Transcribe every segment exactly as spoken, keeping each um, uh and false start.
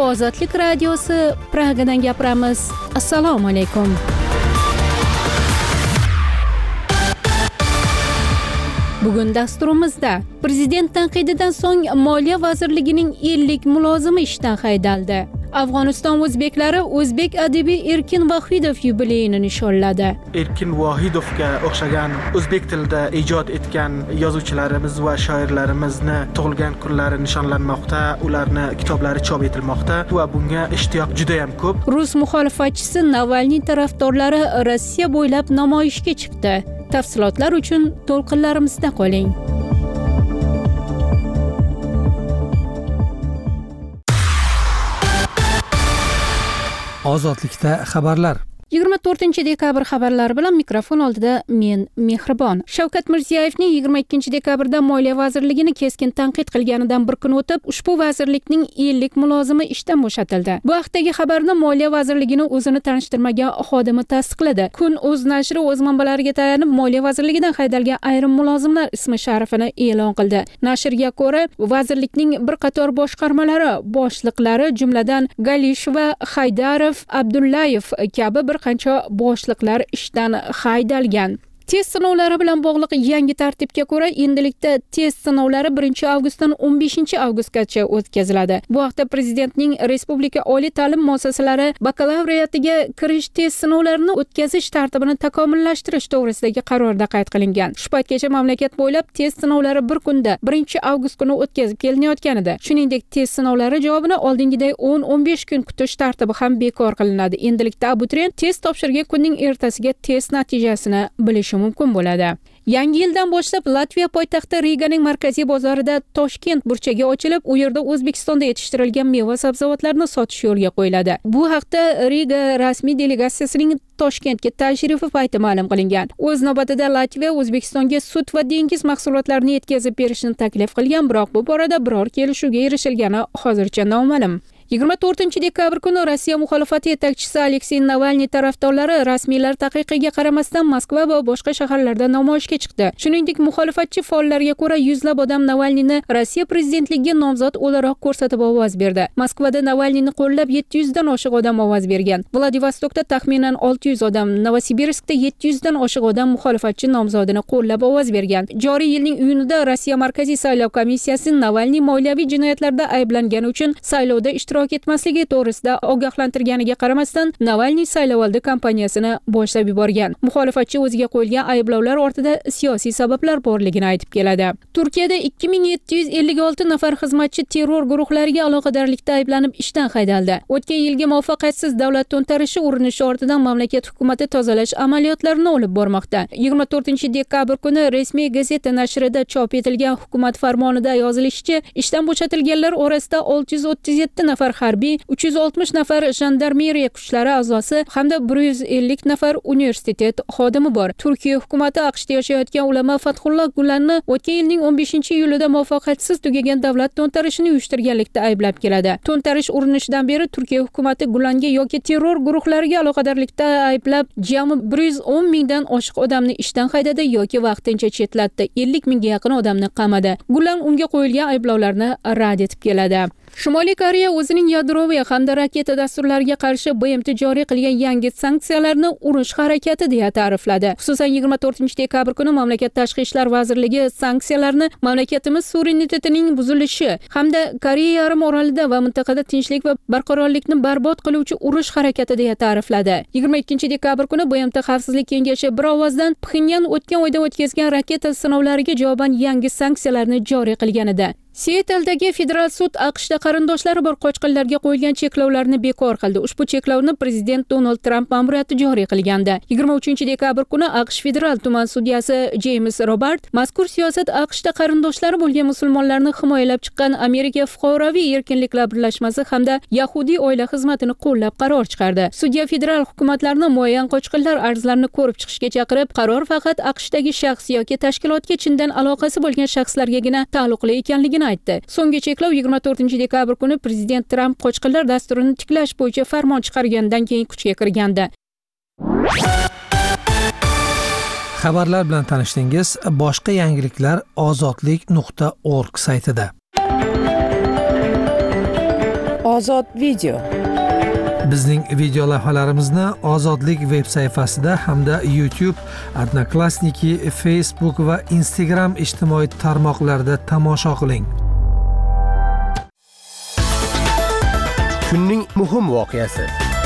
Ozodlik radiosi Pragadan gapiramiz. Assalomu alaykum. Bugun dasturimizda prezident tanqididan so'ng Moliya vazirligining ellik mulozimi ishdan haydaldi. Afg'oniston o'zbeklari o'zbek adibi Erkin Vohidov yubileyini nishonladi. Erkin Vohidovga o'xshagan o'zbek tilida ijod etgan yozuvchilarimiz va shoirlarimizni tug'ilgan kunlari nishonlanmoqda, ularni kitoblari chop etilmoqda va bunga ishtiyoq juda ham ko'p. Rus muxolifatchisi Navalniy tarafdorlari Rossiya bo'ylab namoyishga chiqdi. Tafsilotlar uchun to'lqinlarimizda qoling. Ozodlikda xabarlar. yigirma to'rtinchi dekabr xabarlari bilan mikrofon oldida men Mehribon. Shavkat Mirziyoyevning yigirma ikkinchi dekabrda Moliya vazirligini keskin tanqid qilganidan bir kun o'tib, ushbu vazirlikning ellik mulozimi ishdan bo'shatildi. Bu haqdagi xabarni Moliya vazirligini o'zini tanishtirmagan xodimi tasdiqladi. Kun.uz nashri o'z manbalariga tayanib, Moliya vazirligidan haydalgan ayrim mulozimlar ismi sharifini e'lon qildi. Nashrga ko'ra, vazirlikning bir qator boshqarmalari boshliqlari, jumladan Galish va Haydarov, Abdullayev kabi bir qancha boshliqlar ishdan haydalgan. Test sinovlari bilan bog'liq yangi tartibga ko'ra, endilikda test sinovlari birinchi avgustdan o'n beshinchi avgustgacha o'tkaziladi. Bu haqda prezidentning Respublika oliy ta'lim muassasalari bakalavriatiga kirish test sinovlarini o'tkazish tartibini takomillashtirish to'g'risidagi qarorda qayd qilingan. Shu paytgacha mamlakat bo'ylab test sinovlari bir kunda birinchi avgust kuni o'tkazib kelinayotganida. Shuningdek, test sinovlari javobini oldingiday o'n o'n besh kun kutish tartibi ham bekor qilinadi. Endilikda abituriyent test topshirgan kunning ertasiga test natijasini bilishi mumkin bo'ladi. Yangi yildan boshlab Latviya poytaxti Riganing markaziy bozorida Toshkent burchagi ochilib, u yerda O'zbekistonda yetishtirilgan meva-sabzavotlarni sotish yo'lga qo'yiladi. Bu haqda Riga rasmiy delegatsiyasining Toshkentga tashrifi payti ma'lum qilingan. O'z navbatida Latviya O'zbekistonga sut va dengiz mahsulotlarini yetkazib berishni taklif qilgan, biroq bu borada biror kelishuvga erishilgani hozircha noma'lum. yigirma to'rtinchi dekabr kuni Rossiya muxolifati yetakchisi Aleksey Navalniy tarafdorlari rasmiylar taqiqiga qaramasdan Moskva va boshqa shaharlarda namoyishga chiqdi. Shuningdek, muxolifatchi faollarga ko'ra yuzlab odam Navalniyni Rossiya prezidentligiga nomzod o'laroq ko'rsatib ovoz berdi. Moskvada Navalniyni qo'llab yetti yuz dan oshiq odam ovoz bergan. Vladivostokda taxminan olti yuz odam, Novosibirskda yetti yuz dan oshiq odam muxolifatchi nomzodini qo'llab ovoz bergan. Joriy yilning iyunida Rossiya Markaziy saylov komissiyasi Navalniy moliyaviy jinoyatlarda ayblangani uchun saylovda ishtirok etmasligi to'g'risida ogohlantirganiga qaramasdan Navalniy saylovoldi kampaniyasini boshlab yuborgan. Muxolifatchi o'ziga qo'yilgan ayblovlar ortida siyosiy sabablar borligini aytib keladi. Turkiyada ikki ming yetti yuz ellik olti nafar xizmatchi terror guruhlariga aloqadorlikda ayblanib ishdan haydaldi. O'tgan yilgi muvaffaqiyatsiz davlat to'ntarishi urinishi ortidan mamlakat hukumati tozalash amaliyotlarini olib bormoqda. yigirma to'rtinchi dekabr kuni rasmiy gazeta nashrida chop etilgan hukumat farmonida yozilishicha, ishdan bo'shatilganlar orasida olti yuz o'ttiz yetti nafar harbiy, uch yuz oltmish nafar jandarmeriya kuchlari a'zosi hamda bir yuz ellik nafar universitet xodimi bor. Turkiya hukumati AQShda yashayotgan ulamo Fathulloh Gulenni o'tgan yilning o'n beshinchi iyulida muvaffaqiyatsiz tugagan davlat to'ntarishini uyushtirganlikda ayblab keladi. To'ntarish urinishidan beri Turkiya hukumati Gulenga yoki terror guruhlariga aloqadorlikda ayblab jami bir yuz o'n mingdan oshiq odamni ishdan haydadi yoki vaqtincha chetlatdi. ellik mingga yaqin odamni qamadi. Gulen unga qo'yilgan ayblovlarni rad etib keladi. Shimoliy Koreya o'zining yadroviy hamda raketa dasturlariga qarshi B M T joriy qilgan yangi sanksiyalarni urush harakati deya ta'rifladi. Xususan yigirma to'rtinchi dekabr kuni mamlakat tashqi ishlar vazirligi sanksiyalarni mamlakatimiz suverenitetining buzilishi hamda Koreya yarim orolida va mintaqada tinchlik va barqarorlikni barbod qiluvchi urush harakati deya ta'rifladi. yigirma ikkinchi dekabr kuni B M T Xavfsizlik kengashi bir ovozdan Pxenyan o'tgan oyda o'tkazgan raketa sinovlariga javoban yangi sanksiyalarni joriy qilgan edi. Seatldagi federal sud AQShda qarindoshlari bor qochqinlarga qo'yilgan cheklovlarni bekor qildi. Ushbu cheklovni prezident Donald Trump ma'muriyati joriy qilgandi. yigirma uchinchi dekabr kuni AQSh federal tuman sudyasi James Robart mazkur siyosat AQShda qarindoshlari bo'lgan musulmonlarni himoyalab chiqqan Amerika fuqaroviy erkinliklar birlashmasi hamda Yahudiy oila xizmatini qo'llab qaror chiqardi. Sudya federal hukumatlarni muayyan qochqinlar arzlarini ko'rib chiqishga chaqirib, qaror faqat AQShdagi shaxs yoki tashkilotga chindan aloqasi bo'lgan shaxslargagina taalluqli ekanligini aytdi. So'nggi cheklov yigirma to'rtinchi dekabr kuni prezident Trump qochqinlar dasturini tiklash bo'yicha farmon chiqargandan keyin kuchga kirgandi. Xabarlar bilan tanishdingiz. Boshqa yangiliklar ozodlik nuqta org saytida. Ozod video. Bizning video lavhalarimizni Ozodlik veb sayfasida hamda YouTube, Odnoklassniki, Facebook va Instagram ijtimoiy tarmoqlarida tomosha qiling. Kunning muhim voqeasi.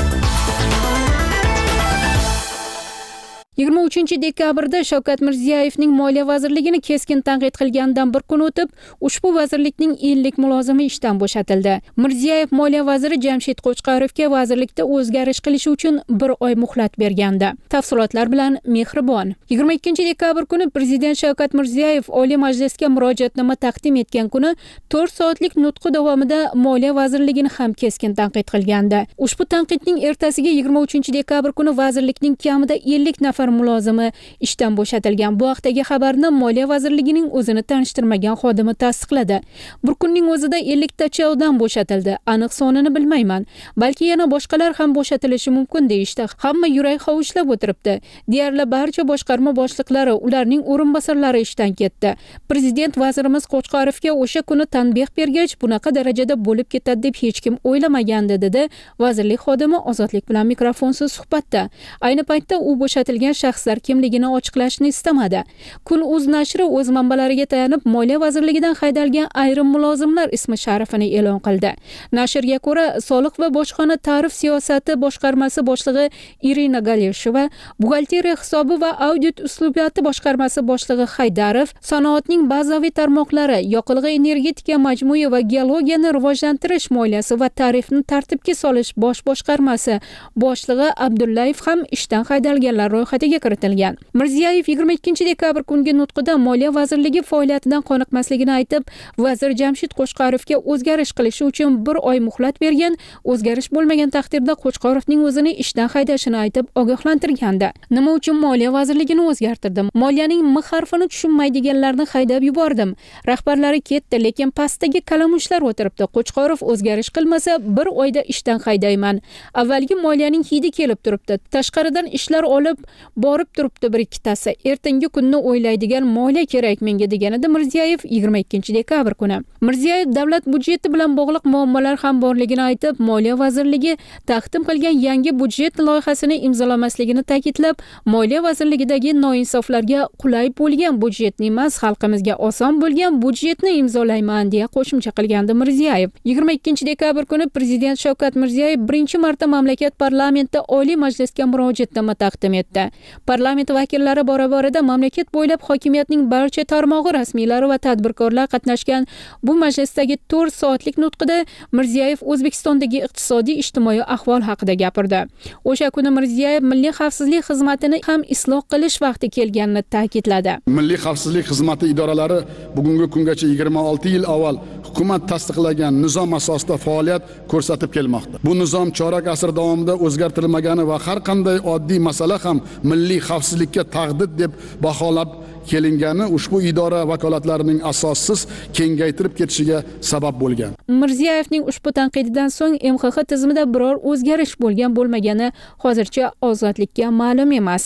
yigirma uchinchi dekabrda Shavkat Mirziyoyevning Moliya vazirligini keskin tanqid qilganidan bir kun o'tib, ushbu vazirlikning ellik mulozimi ishdan bo'shatildi. Mirziyoyev Moliya vaziri Jamshid Qo'chqorovga vazirlikda o'zgarish qilishi uchun bir oy muhlat bergandi. Tafsilotlar bilan Mehribon. yigirma ikkinchi dekabr kuni Prezident Shavkat Mirziyoyev Oliy Majlisga murojaatnoma taqdim etgan kuni to'rt soatlik nutqi davomida Moliya vazirligini ham keskin tanqid qilgandi. Ushbu tanqidning ertasiga yigirma uchinchi dekabr kuni vazirlikning kamida ellik nafar mulozimi ishdan bo'shatilgan. Bu haqdagi xabarni Moliya vazirligining o'zini tanishtirmagan xodimi tasdiqladi. Bir kunning o'zida ellik tacha odam bo'shatildi. Aniq sonini bilmayman. Balki yana boshqalar ham bo'shatilishi mumkin deyishdi. Hamma yurak hovuchlab o'tiribdi. Deyarli barcha boshqarma boshliqlari, ularning o'rinbosarlari ishdan ketdi. Prezident vazirimiz Qo'chqorovga o'sha kuni tanbeh bergach, bunaqa darajada bo'lib ketadi deb hech kim o'ylamagandi, dedi vazirlik xodimi Ozodlik bilan mikrofonsiz suhbatda. Ayni paytda u bo'shatilgan shaxslar kimligini ochiqlashni istamadi. Kun.uz nashri o'z manbalariga tayanib Moliya vazirligidan haydalgan ayrim mulozimlar ismi sharifini e'lon qildi. Nashrga ko'ra, Soliq va bojxona tarif siyosati boshqarmasi boshlig'i Irina Galeshova, buxgalteriya hisobi va audit uslubiyati boshqarmasi boshlig'i Haydarov, sanoatning bazaviy tarmoqlari, yoqilg'i energetika majmui va geologiyani rivojlantirish moliyasi va tarifni tartibga solish bosh boshqarmasi boshlig'i Abdullayev ham ishdan haydalganlar ro'yxatiga kiritilgan. Mirziyoyev yigirma ikkinchi dekabr kungi nutqida Moliya vazirligi faoliyatidan qoniqmasligini aytib, vazir Jamshid Qo'chqorovga o'zgarish qilishi uchun bir oy muhlat bergan, o'zgarish bo'lmagan taqdirda Qo'chqorovning o'zini ishdan haydashini aytib ogohlantirgandi. Nima uchun Moliya vazirligini o'zgartirdim? Moliyaning m harfini tushunmaydiganlarni haydab yubordim. Rahbarlari ketdi, lekin pastdagi kalamushlar o'tiribdi. Qo'chqorov o'zgarish qilmasa bir oyda ishdan haydayman. Avvalgi moliyaning hidi kelib turibdi. Tashqaridan ishlar olib borib turibdi bir ikkitasi. Ertangi kunni o'ylaydigan moliya kerak menga, deganida Mirziyoyev yigirma ikkinchi dekabr kuni. Mirziyoyev davlat budjeti bilan bog'liq muammolar ham borligini aytib, Moliya vazirligi taqdim qilgan yangi budjet loyihasini imzolamasligini ta'kidlab, Moliya vazirligidagi noinsoflarga qulay bo'lgan budjetni emas, xalqimizga oson bo'lgan budjetni imzolayman deya qo'shimcha qilgandi Mirziyoyev. yigirma ikkinchi dekabr kuni Prezident Shavkat Mirziyoyev birinchi marta mamlakat parlamentida Oliy Majlisga murojaatnoma taqdim etdi. Parlament vakillari bora-borida mamlakat bo'ylab hokimiyatning barcha tarmog'i rasmiylari va tadbirkorlar qatnashgan bu majlisdagi to'rt soatlik nutqida Mirziyoyev O'zbekistondagi iqtisodiy ijtimoiy ahvol haqida gapirdi. O'sha kuni Mirziyoyev milliy xavfsizlik xizmatini ham isloh qilish vaqti kelganini ta'kidladi. Milliy xavfsizlik xizmati idoralari bugungi kungacha yigirma olti yil avval hukumat tasdiqlagan nizom asosida faoliyat ko'rsatib kelmoqda. Bu nizom chorak asr davomida o'zgartirilmagani va har qanday oddiy masala ham milliy xavfsizlikka tahdid deb baholab kelingani ushbu idora vakolatlarining asossiz kengaytirib ketishiga sabab bo'lgan. Mirziyoyevning ushbu tanqididan so'ng M X X tizimida biror o'zgarish bo'lgan bo'lmagani hozircha Ozodlikka ma'lum emas.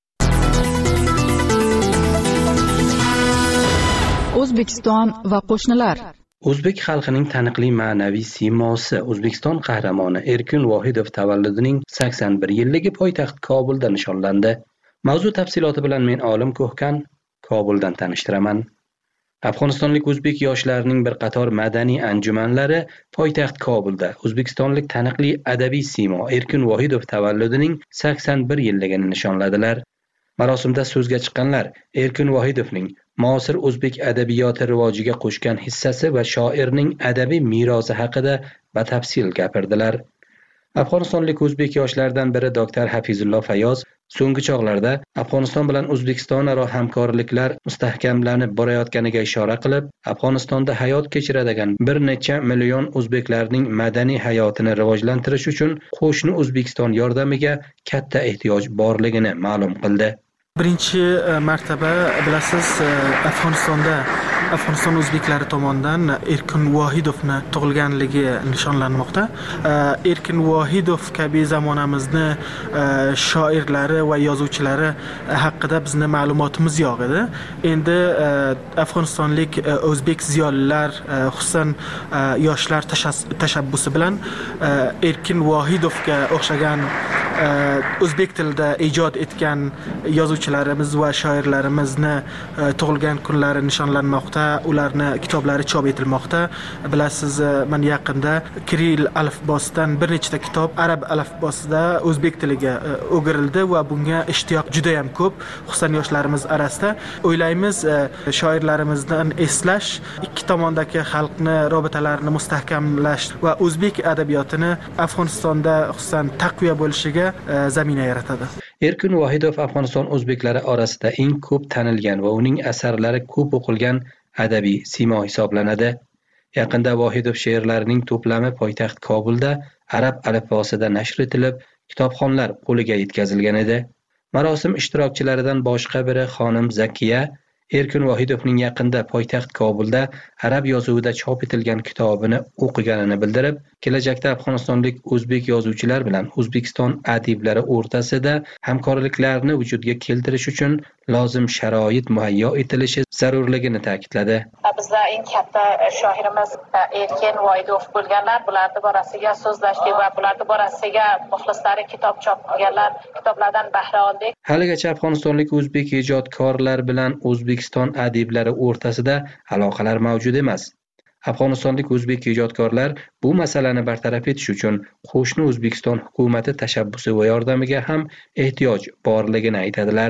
O'zbekiston va qo'shnilar. O'zbek xalqining taniqli ma'naviy siymosi O'zbekiston qahramoni Erkin Vohidov tavalludining sakson bir yilligi poytaxt Kobulda nishonlandi. Mavzu tafsiloti bilan men Olim Ko'hkan Kobuldan tanishtiraman. Afg'onistonlik o'zbek yoshlarining bir qator madaniy anjumanlari poytaxt Kobulda O'zbekistonlik taniqli adabiy siymo Erkin Vohidov tavalludining sakson bir yilligini nishonladilar. Marosimda so'zga chiqqanlar Erkin Vohidovning muasir o'zbek adabiyoti rivojiga qo'shgan hissasi va shoirning adabiy merosi haqida batafsil gapirdilar. Afg'onistonlik o'zbek yoshlaridan biri doktor Hafizullo Fayoz so'nggi chog'larda Afg'oniston bilan O'zbekiston-aro hamkorliklar mustahkamlanib borayotganiga ishora qilib, Afg'onistonda hayot kechiradigan bir necha million o'zbeklarning madaniy hayotini rivojlantirish uchun qo'shni O'zbekiston yordamiga katta ehtiyoj borligini ma'lum qildi. Birinchi martaba bilasiz, Afg'onistonda Afg'oniston o'zbeklari tomonidan Erkin Vohidovni tug'ilganligi nishonlanmoqda. Erkin Vohidov kabi zamonamizni shoirlari va yozuvchilari haqida bizning ma'lumotimiz yo'q edi. Endi afg'onistonlik o'zbek ziyolilar, xususan yoshlar tashabbusi bilan Erkin Vohidovga o'xshagan o'zbek tilida ijod etgan yozuvchilarimiz va shoirlarimizni tug'ilgan kunlari nishonlanmoqda, ularni kitoblari chop etilmoqda. Bilasiz, men yaqinda Kirill alifbosidan bir nechta kitob arab alifbosida o'zbek tiliga o'girildi va bunga ishtiyoq juda ham ko'p, xususan yoshlarimiz orasida. O'ylaymiz, shoirlarimizdan eslash, ikki tomondagi xalqni robitalarini mustahkamlash va o'zbek adabiyotini Afg'onistonda xususan taqviya bo'lishiga zamina yaratadi. Erkin Vohidov Afg'oniston o'zbeklari orasida eng ko'p tanilgan va uning asarlari ko'p o'qilgan adabiy siymo hisoblanadi. Yaqinda Vohidov she'rlarining to'plami poytaxt Kobulda arab alifbosida nashr etilib, kitobxonlar qo'liga yetkazilgan edi. Marosim ishtirokchilaridan boshqa biri xonim Zakiya Erkin Vohidovning yaqinda poytaxt Kobulda arab yozuvida chop etilgan kitobini o'qiganini bildirib, kelajakda afg'onistonlik o'zbek yozuvchilar bilan O'zbekiston adiblari o'rtasida hamkorliklarni vujudga keltirish uchun lozim sharoit muhayyo etilishi zarurligini ta'kidladi. Bizda eng katta shoirimiz Erkin Vohidov bo'lganlar, bularning borasiga so'zlashdik va bularning borasiga muxlislari kitob chop qilganlar, kitoblardan bahra oldik. Haligacha afg'onistonlik o'zbek ijodkorlar bilan O'zbekiston adiblari o'rtasida aloqalar mavjud emas. Afg'onistonlik o'zbek ijodkorlar bu masalani bartaraf etish uchun qo'shni O'zbekiston hukumati tashabbusi va yordamiga ham ehtiyoj borligini aytadilar.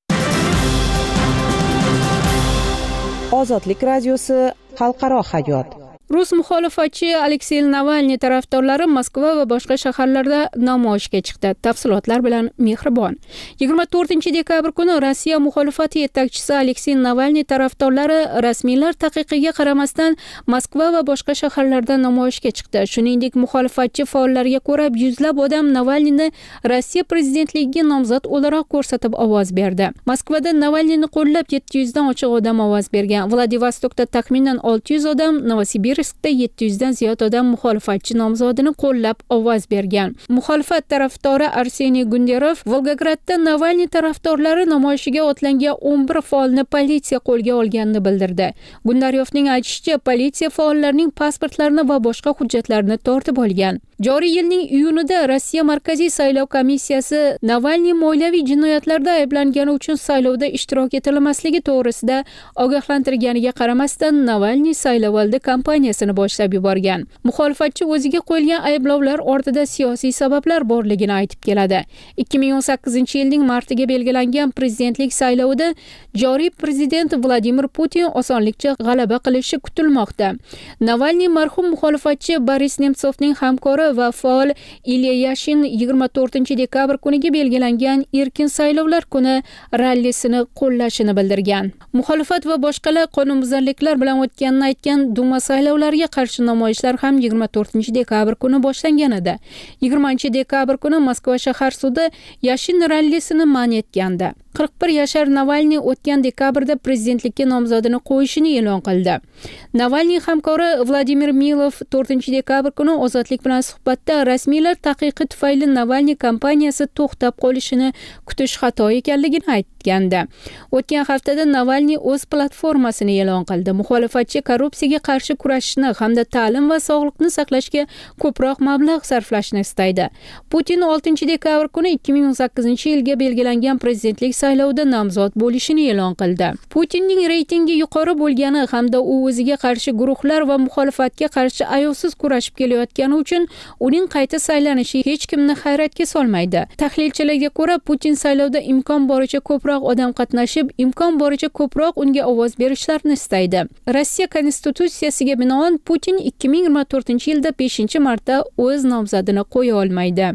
Ozodlik radiosi xalqaro hayot. Rus muxolifatchi Aleksey Navalniy tarafdorlari Moskva va boshqa shaharlarda namoyishga chiqdi. Tafsilotlar bilan Mehribon. yigirma to'rtinchi dekabr kuni Rossiya muxolifati yetakchisi Aleksey Navalniy tarafdorlari rasmiylar taqiqiga qaramasdan Moskva va boshqa shaharlarda namoyishga chiqdi. Shuningdek, muxolifatchi faollarga ko'ra, yuzlab odam Navalniyni Rossiya prezidentligiga nomzod o'laroq ko'rsatib ovoz berdi. Moskvada Navalniyni qo'llab yetti yuz dan ochiq odam ovoz bergan. Vladivostokda taxminan olti yuz odam, Novosibirskda yetti yuz dan ziyod odam muxolifatchi nomzodini qo'llab ovoz bergan. Muxolifat tarafdori Arseniy Gunderov Volgogradda Navalniy tarafdorlari namoyishiga otlangan o'n bir faolni politsiya qo'lga olganini bildirdi. Gundaryovning aytishicha, politsiya faollarning pasportlarini va boshqa hujjatlarini tortib olgan. Joriy yilning iyunida Rossiya Markaziy saylov komissiyasi Navalniy moliyaviy jinoyatlarda ayblangani uchun saylovda ishtirok etilmasligi to'g'risida ogohlantirganiga qaramasdan Navalniy saylovoldi kampaniyasini boshlab yuborgan. Muxolifatchi o'ziga qo'yilgan ayblovlar ortida siyosiy sabablar borligini aytib keladi. ikki ming o'n sakkizinchi yilning martiga belgilangan prezidentlik saylovida joriy prezident Vladimir Putin osonlikcha g'alaba qilishi kutilmoqda. Navalniy marhum muxolifatchi Boris Nemtsovning hamkori va faol Ilya Yashin yigirma to'rtinchi dekabr kuniga belgilangan erkin saylovlar kuni rallisini qo'llashini bildirgan. Muxolifat va boshqalar qonunbuzarliklar bilan o'tganini aytgan Duma saylovlariga qarshi namoyishlar ham yigirma to'rtinchi dekabr kuni boshlangan edi. yigirmanchi dekabr kuni Moskva shahar sudi Yashin rallisini man etgandi. qirq bir yashar Navalniy o'tgan dekabrda prezidentlikka nomzodini qo'yishini e'lon qildi. Navalniy hamkori Vladimir Milov to'rtinchi dekabr kuni Ozodlik bilan suhbatda rasmiylar taqiqi tufayli Navalniy kampaniyasi to'xtab qolishini kutish xato ekanligini aytgandi. O'tgan haftada Navalniy o'z platformasini e'lon qildi. Muxolifatchi korrupsiyaga qarshi kurashishni hamda ta'lim va sog'liqni saqlashga ko'proq mablag' sarflashni istaydi. Putin oltinchi dekabr kuni ikki ming o'n sakkizinchi yilga belgilangan prezidentlik saylovda nomzod bo'lishini e'lon qildi. Putinning reytingi yuqori bo'lgani hamda u o'ziga qarshi guruhlar va muxolifatga qarshi ayovsiz kurashib kelayotgani uchun uning qayta saylanishi hech kimni hayratga solmaydi. Tahlilchilarga ko'ra, Putin saylovda imkon boricha ko'proq odam qatnashib, imkon boricha ko'proq unga ovoz berishlarini istaydi. Rossiya konstitutsiyasiga binoan Putin ikki ming yigirma to'rtinchi yilda beshinchi marta o'z nomzodini qo'ya olmaydi.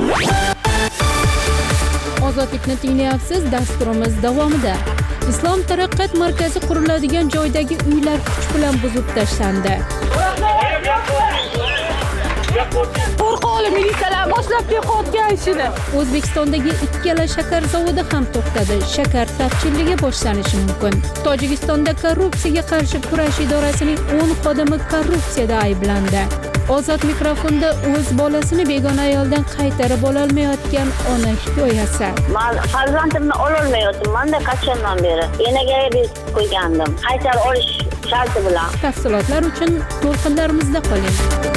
Ozodlikni tinglayapsiz, dasturimiz davomida. Islom taraqqiyot markazi quriladigan joydagi uylar kuch bilan buzib tashlandi. qo'rqoqli militsiyalar boshlab ketayotgan ishini. O'zbekistondagi ikkala shakar zavodi ham to'xtadi. Shakar taqchilligi boshlanishi mumkin. Tojikistonda korrupsiyaga qarshi kurash idorasining o'n xodimi korrupsiyada ayblandi. Ozod mikrofonda o'z bolasini begona ayoldan qaytarib ololmayotgan ona hikoyasi. Men farzandimni ololmayapman-da qachondan beri. Enaga berib qo'ygandim. Qaytarib olish sharti bilan. Tafsilotlar uchun to'lqinlarimizda qoling.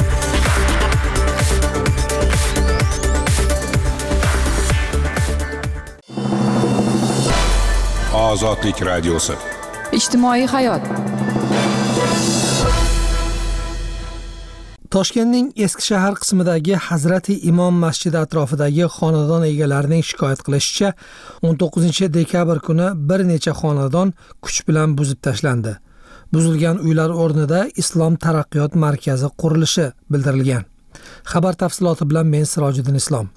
Ozodlik radiosi. Ijtimoiy hayot. Toshkentning Eski shahar qismidagi Hazrati Imom masjidi atrofidagi xonadon egalarining shikoyat qilishicha, o'n to'qqizinchi dekabr kuni bir necha xonadon kuch bilan buzib tashlandi. Buzilgan uylar o'rnida Islom taraqqiyot markazi qurilishi bildirilgan. Xabar tafsiloti bilan men Sirojiddin Islom.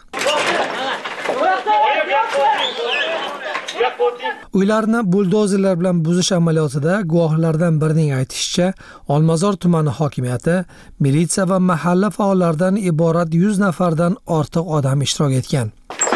Uylarni buldozerlar bilan buzish amaliyotida guvohlardan birining aytishicha, Olmazor tumani hokimiyati, militsiya va mahalla faollaridan iborat yuz nafardan ortiq odam ishtirok etgan.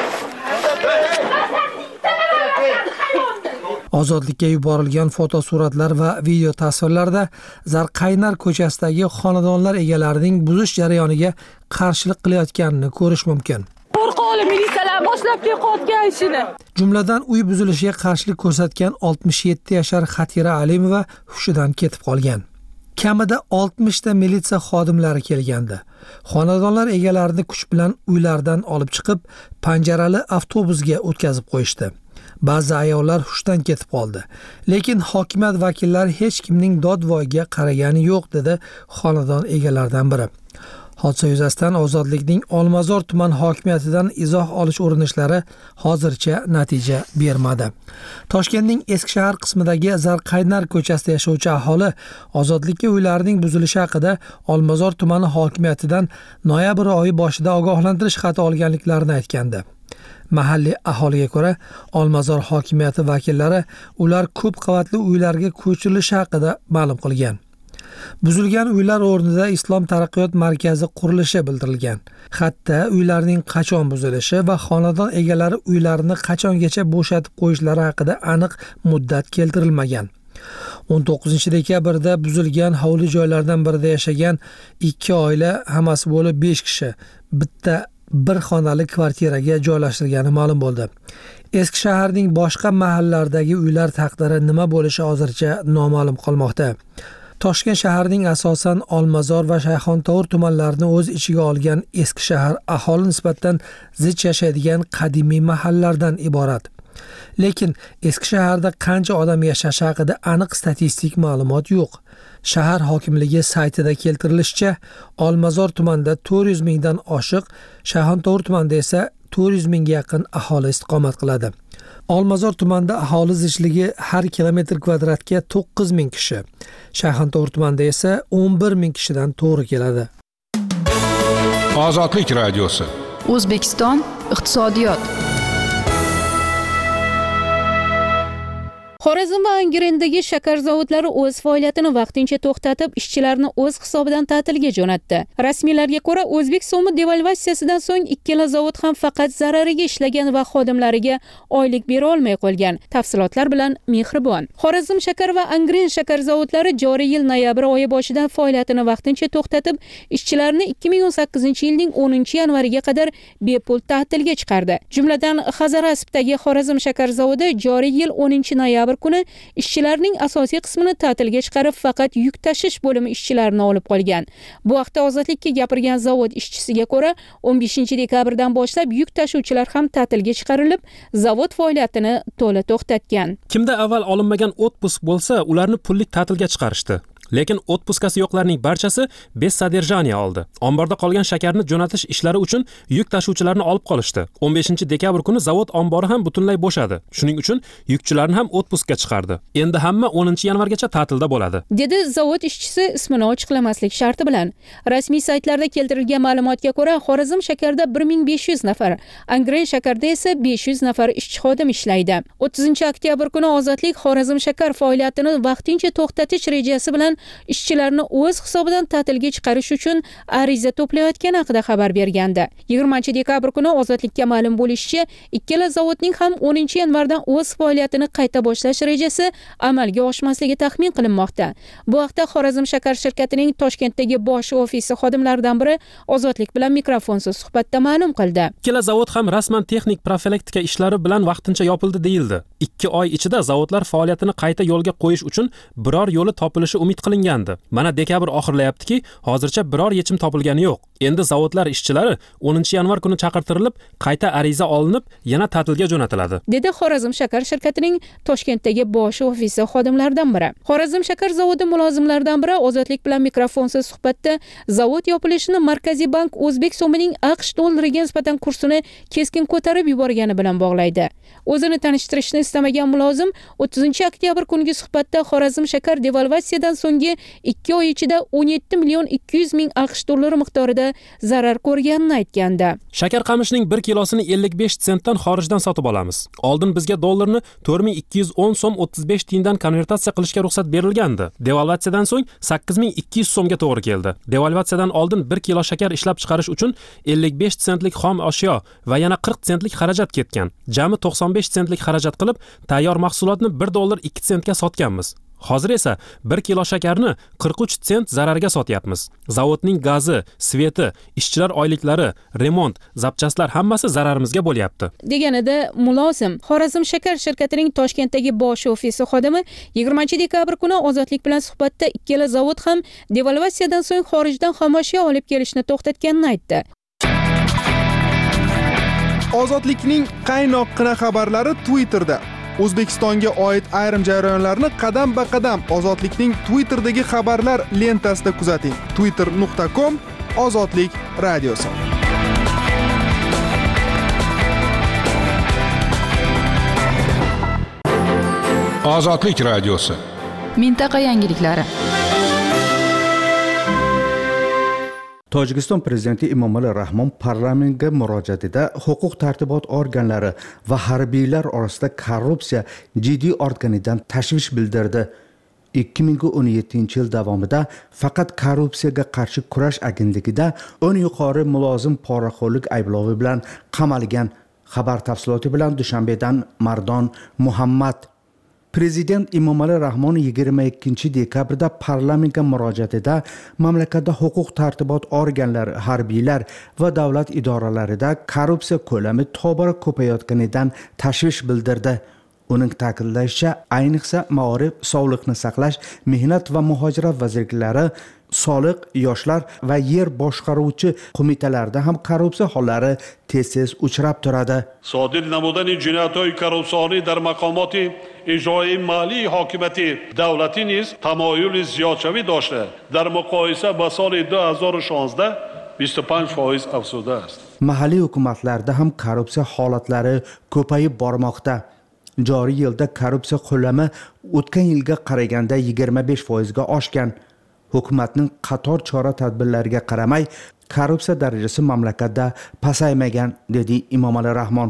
Ozodlikka yuborilgan fotosuratlar va video tasvirlarda Zarqaynar ko'chasidagi xonadonlar egalarining buzish jarayoniga qarshilik qilayotganini ko'rish mumkin. Qo'rqoqli militsiyalar boshlab ketayotgan ishini. Jumladan uy buzilishiga qarshilik ko'rsatgan oltmish yetti yashar Xatira Alimova hushidan ketib qolgan. Kamida oltmish ta militsiya xodimlari kelgandi. Xonadonlar egalarini kuch bilan uylardan olib chiqib, panjarali avtobusga o'tkazib qo'yishdi. Ba'zi ayollar hushdan ketib qoldi. Lekin hokimiyat vakillari hech kimning dod-voyga qaragani yo'q, dedi xonadon egalaridan biri. Hodisa yuzasidan Ozodlikning Olmazor tuman hokimiyatidan izoh olish urinishlari hozircha natija bermadi. Toshkentning Eski shahar qismidagi Zarqaynar ko'chasida yashovchi aholi Ozodlikka uylarining buzilishi haqida Olmazor tumani hokimiyatidan noyabr oyi boshida ogohlantirish xati olganliklarini aytgandi. Mahalliy aholiga ko'ra, Olmazor hokimiyati vakillari ular ko'p qavatli uylarga ko'chirilishi haqida ma'lum qilgan. Buzilgan uylar o'rnida Islom taraqqiyot markazi qurilishi bildirilgan. Xatda uylarning qachon buzilishi va xonadon egalari uylarini qachongacha bo'shatib qo'yishlari haqida aniq muddat keltirilmagan. o'n to'qqizinchi dekabrda buzilgan hovli joylardan birida yashagan ikki oila, hammasi bo'lib besh kishi, bitta bir xonali kvartiraga joylashtirgani ma'lum bo'ldi. Eski shaharning boshqa mahallalardagi uylar taqdiri nima bo'lishi hozircha noma'lum qolmoqda. Toshkent shaharining asosan Olmazor va Shayxontohur tumanlarini o'z ichiga olgan Eski shahar aholi nisbatan zich yashaydigan qadimiy mahallalardan iborat. Lekin Eski shaharda qancha odam yashashi haqida aniq statistik ma'lumot yo'q. Shahar hokimligi saytida keltirilishicha, Olmazor tumanida to'rt yuz mingdan oshiq, Shayxontohur tumanida esa to'rt yuz mingga yaqin aholi istiqomat qiladi. Olmazor tumanida aholi zichligi har kilometr kvadratga to'qqiz ming kishi. Shayxontohur tumanida esa o'n bir ming kishidan to'g'ri keladi. Ozodlik radiosi. O'zbekiston iqtisodiyot. Xorazm va Angrendagi shakar zavodlari o'z faoliyatini vaqtincha to'xtatib, ishchilarni o'z hisobidan ta'tilga jo'natdi. Rasmiylarga ko'ra, o'zbek so'mi devalvatsiyasidan so'ng ikkala zavod ham faqat zarariga ishlagan va xodimlariga oylik bera olmay qolgan. Tafsilotlar bilan Mehribon. Xorazm shakar va Angrend shakar zavodlari joriy yil noyabr oyi boshidan faoliyatini vaqtincha to'xtatib, ishchilarni ikki ming o'n sakkizinchi yilning o'ninchi yanvariga qadar bepul ta'tilga chiqardi. Jumladan, Xazarasbdagi Xorazm shakar zavodi joriy yil o'ninchi noyabr kuni ishchilarning asosiy qismini ta'tilga chiqarib, faqat yuk tashish bo'limi ishchilarini olib qolgan. Bu haqda Ozodlikka gapirgan zavod ishchisiga ko'ra, o'n beshinchi dekabrdan boshlab yuk tashuvchilar ham ta'tilga chiqarilib, zavod faoliyatini to'la to'xtatgan. Kimda avval olinmagan otpusк bo'lsa, ularni pullik ta'tilga chiqarishdi. Lekin otpuskasi yo'qlarning barchasi bez saderjaniya oldi. Omborda qolgan shakarni jo'natish ishlari uchun yuk tashuvchilarni olib qolishdi. o'n beshinchi dekabr kuni zavod ombori ham butunlay bo'shadi. Shuning uchun yukchilarni ham otpuskka chiqardi. Endi hamma o'ninchi yanvargacha ta'tilda bo'ladi, dedi zavod ishchisi ismini ochiqlamaslik sharti bilan. Rasmiy saytlarda keltirilgan ma'lumotga ko'ra, Xorazm shakarda bir ming besh yuz nafar, Angrend shakarda esa besh yuz nafar ishchi xodim ishlaydi. o'ttizinchi oktyabr kuni Ozodlik Xorazm shakar faoliyatini vaqtincha to'xtatish rejasi bilan ishchilarni o'z hisobidan ta'tilga chiqarish uchun ariza to'playotgani haqida xabar bergandi. yigirmanchi dekabr kuni Ozodlikka ma'lum bo'lishicha, ikkala zavodning ham o'ninchi yanvardan o'z faoliyatini qayta boshlash rejasi amalga oshmasligi taxmin qilinmoqda. Bu haqda Xorazm shakar shirkatining Toshkentdagi bosh ofisi xodimlaridan biri Ozodlik bilan mikrofonsiz suhbatda ma'lum qildi. Ikkala zavod ham rasman texnik profilaktika ishlari bilan vaqtincha yopildi deyildi. ikki oy ichida zavodlar faoliyatini qayta yo'lga qo'yish uchun biror yo'li topilishi umid qilingandi. Mana dekabr oxirlayaptiki, hozircha biror yechim topilgani yo'q. Endi zavodlar ishchilari o'ninchi yanvar kuni chaqirtirilib, qayta ariza olinib, yana ta'tilga jo'natiladi, dedi Xorazm shakar shirkatining Toshkentdagi bosh ofisi xodimlaridan biri. Xorazm shakar zavodi mulozimlaridan biri Ozodlik bilan mikrofonsiz suhbatda zavod yopilishini Markaziy bank o'zbek so'mining AQSh dollariga nisbatan kursini keskin ko'tarib yuborgani bilan bog'laydi. O'zini tanishtirishni istamagan mulozim o'ttizinchi oktyabr kungi suhbatda Xorazm shakar devalvatsiyadan so'nggi ikki oy ichida o'n yetti million ikki yuz ming AQSh dollari miqdorida zarar ko'rganini aytgandi. Shakar qamishning bir kilosini ellik besh sentdan xorijdan sotib olamiz. Oldin bizga dollarni to'rt ming ikki yuz o'n so'm o'ttiz besh tiyindan konvertatsiya qilishga ruxsat berilgandi. Devalvatsiyadan so'ng sakkiz ming ikki yuz so'mga to'g'ri keldi. Devalvatsiyadan oldin bir kilo shakar ishlab chiqarish uchun ellik besh sentlik xom ashyo va yana qirq sentlik xarajat ketgan. Jami to'qson besh sentlik xarajat qilib, tayyor mahsulotni bir dollar ikki sentga sotganmiz. Hozir esa bir kilo shakarni qirq uch sent zararga sotyapmiz. Zavodning gazi, sveti, ishchilar oyliklari, remont, zapchastlar hammasi zararimizga bo'lyapti, deganida mulozim. Xorazm shakar shirkatining Toshkentdagi bosh ofisi xodimi yigirmanchi dekabr kuni Ozodlik bilan suhbatda ikkala zavod ham devalvatsiyadan so'ng xorijdan xomashyo olib kelishni to'xtatganini aytdi. Ozodlikning qaynoqqina xabarlari Twitterda. O'zbekistonga oid ayrim jarayonlarni qadam-ba-qadam Ozodlikning Twitter'dagi xabarlar lentasida kuzating. twitter nuqta com Ozodlik radiosi. Ozodlik radiosi. Mintaqa yangiliklari. Tojikiston prezidenti Emomali Rahmon parlamentga murojaatida huquq tartibot organlari va harbiylar orasida korrupsiya jiddiy ortganidan tashvish bildirdi. ikki ming o'n yettinchi yil davomida faqat korrupsiyaga qarshi kurash agentligida o'n yuqori mulozim poraxo'rlik ayblovi bilan qamalgan. Xabar tafsiloti bilan Dushanbedan Mardon Muhammad. Prezident Emomali Rahmon yigirma ikkinchi dekabrda parlamentga murojaatida mamlakatda huquq tartibot organlari, harbiylar va davlat idoralarida korrupsiya ko'lami tobora ko'payayotganidan tashvish bildirdi. Uning ta'kidlashicha, ayniqsa Maorif, Sog'liqni saqlash, Mehnat va muhojirat vazirliklari, soliq, yoshlar va yer boshqaruvchi qo'mitalarda ham korrupsiya hollari tez-tez uchrab turadi. Sodir namudani jinoyatlar korrupsiyoni dar maqomoti ijroiy mali hokimiyati davlati niz tamoyul ziyodchavi doshda. Dar muqoyisa ba soli ikki ming o'n shonzda بیست و پنج foiz afsuda است. Mahalliy hukumatlarda ham korrupsiya holatlari ko'payib bormoqda. Joriy yilda korrupsiya ko'lami o'tgan yilga qaraganda yigirma besh foizga oshgan. Hukumatning qator chora-tadbirlariga qaramay, korrupsiya darajasi mamlakatda pasaymagan, dedi Emomali Rahmon.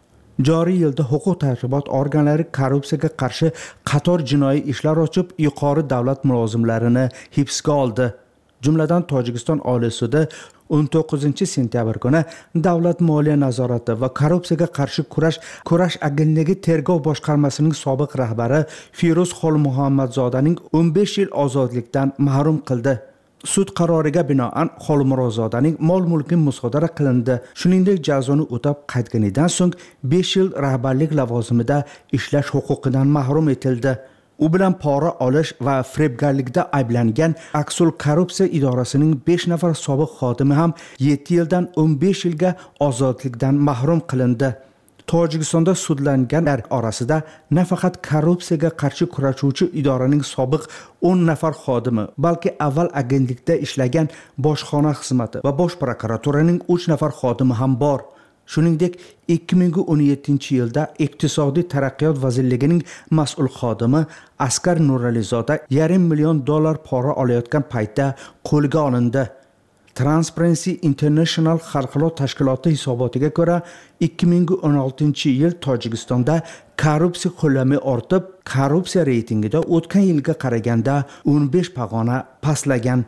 Joriy yilda huquq tartibot organlari korrupsiyaga qarshi qator jinoiy ishlar ochib, yuqori davlat mulozimlarini hibsga oldi. Jumladan Tojikiston Oliy sudi o'n to'qqizinchi sentyabr kuni Davlat moliya nazorati va korrupsiyaga qarshi kurash kurash agentligi tergov boshqarmasining sobiq rahbari Firuz Xolmuhammadzodaning o'n besh yil ozodlikdan mahrum qildi. Sud qaroriga binoan Xolmuhammadzodaning mol-mulki musodara qilindi. Shuningdek, jazoni o'tab qaytganidan so'ng besh yil rahbarlik lavozimida ishlash huquqidan mahrum etildi. U bilan pora olish va firibgarlikda ayblangan Aksul korrupsiya idorasining besh nafar sobiq xodimi ham yetti yildan o'n besh yilga ozodlikdan mahrum qilindi. Tojikistonda sudlanganlar orasida nafaqat korrupsiyaga qarshi kurashuvchi idoraning sobiq o'n nafar xodimi, balki avval agentlikda ishlagan boshxona xizmati va bosh prokuraturaning uch nafar xodimi ham bor. Shuningdek, ikki ming o'n yettinchi yilda Iqtisodiy taraqqiyot vazirligining mas'ul xodimi Askar Nuralizoda yarim million dollar pora olayotgan paytda qo'lga olindi. Transparency International xalqaro tashkiloti hisobotiga ko'ra ikki ming o'n oltinchi yil Tojikistonda korrupsiya ko'lami ortib, korrupsiya reytingida o'tgan yilga qaraganda o'n besh pog'ona pastlagan.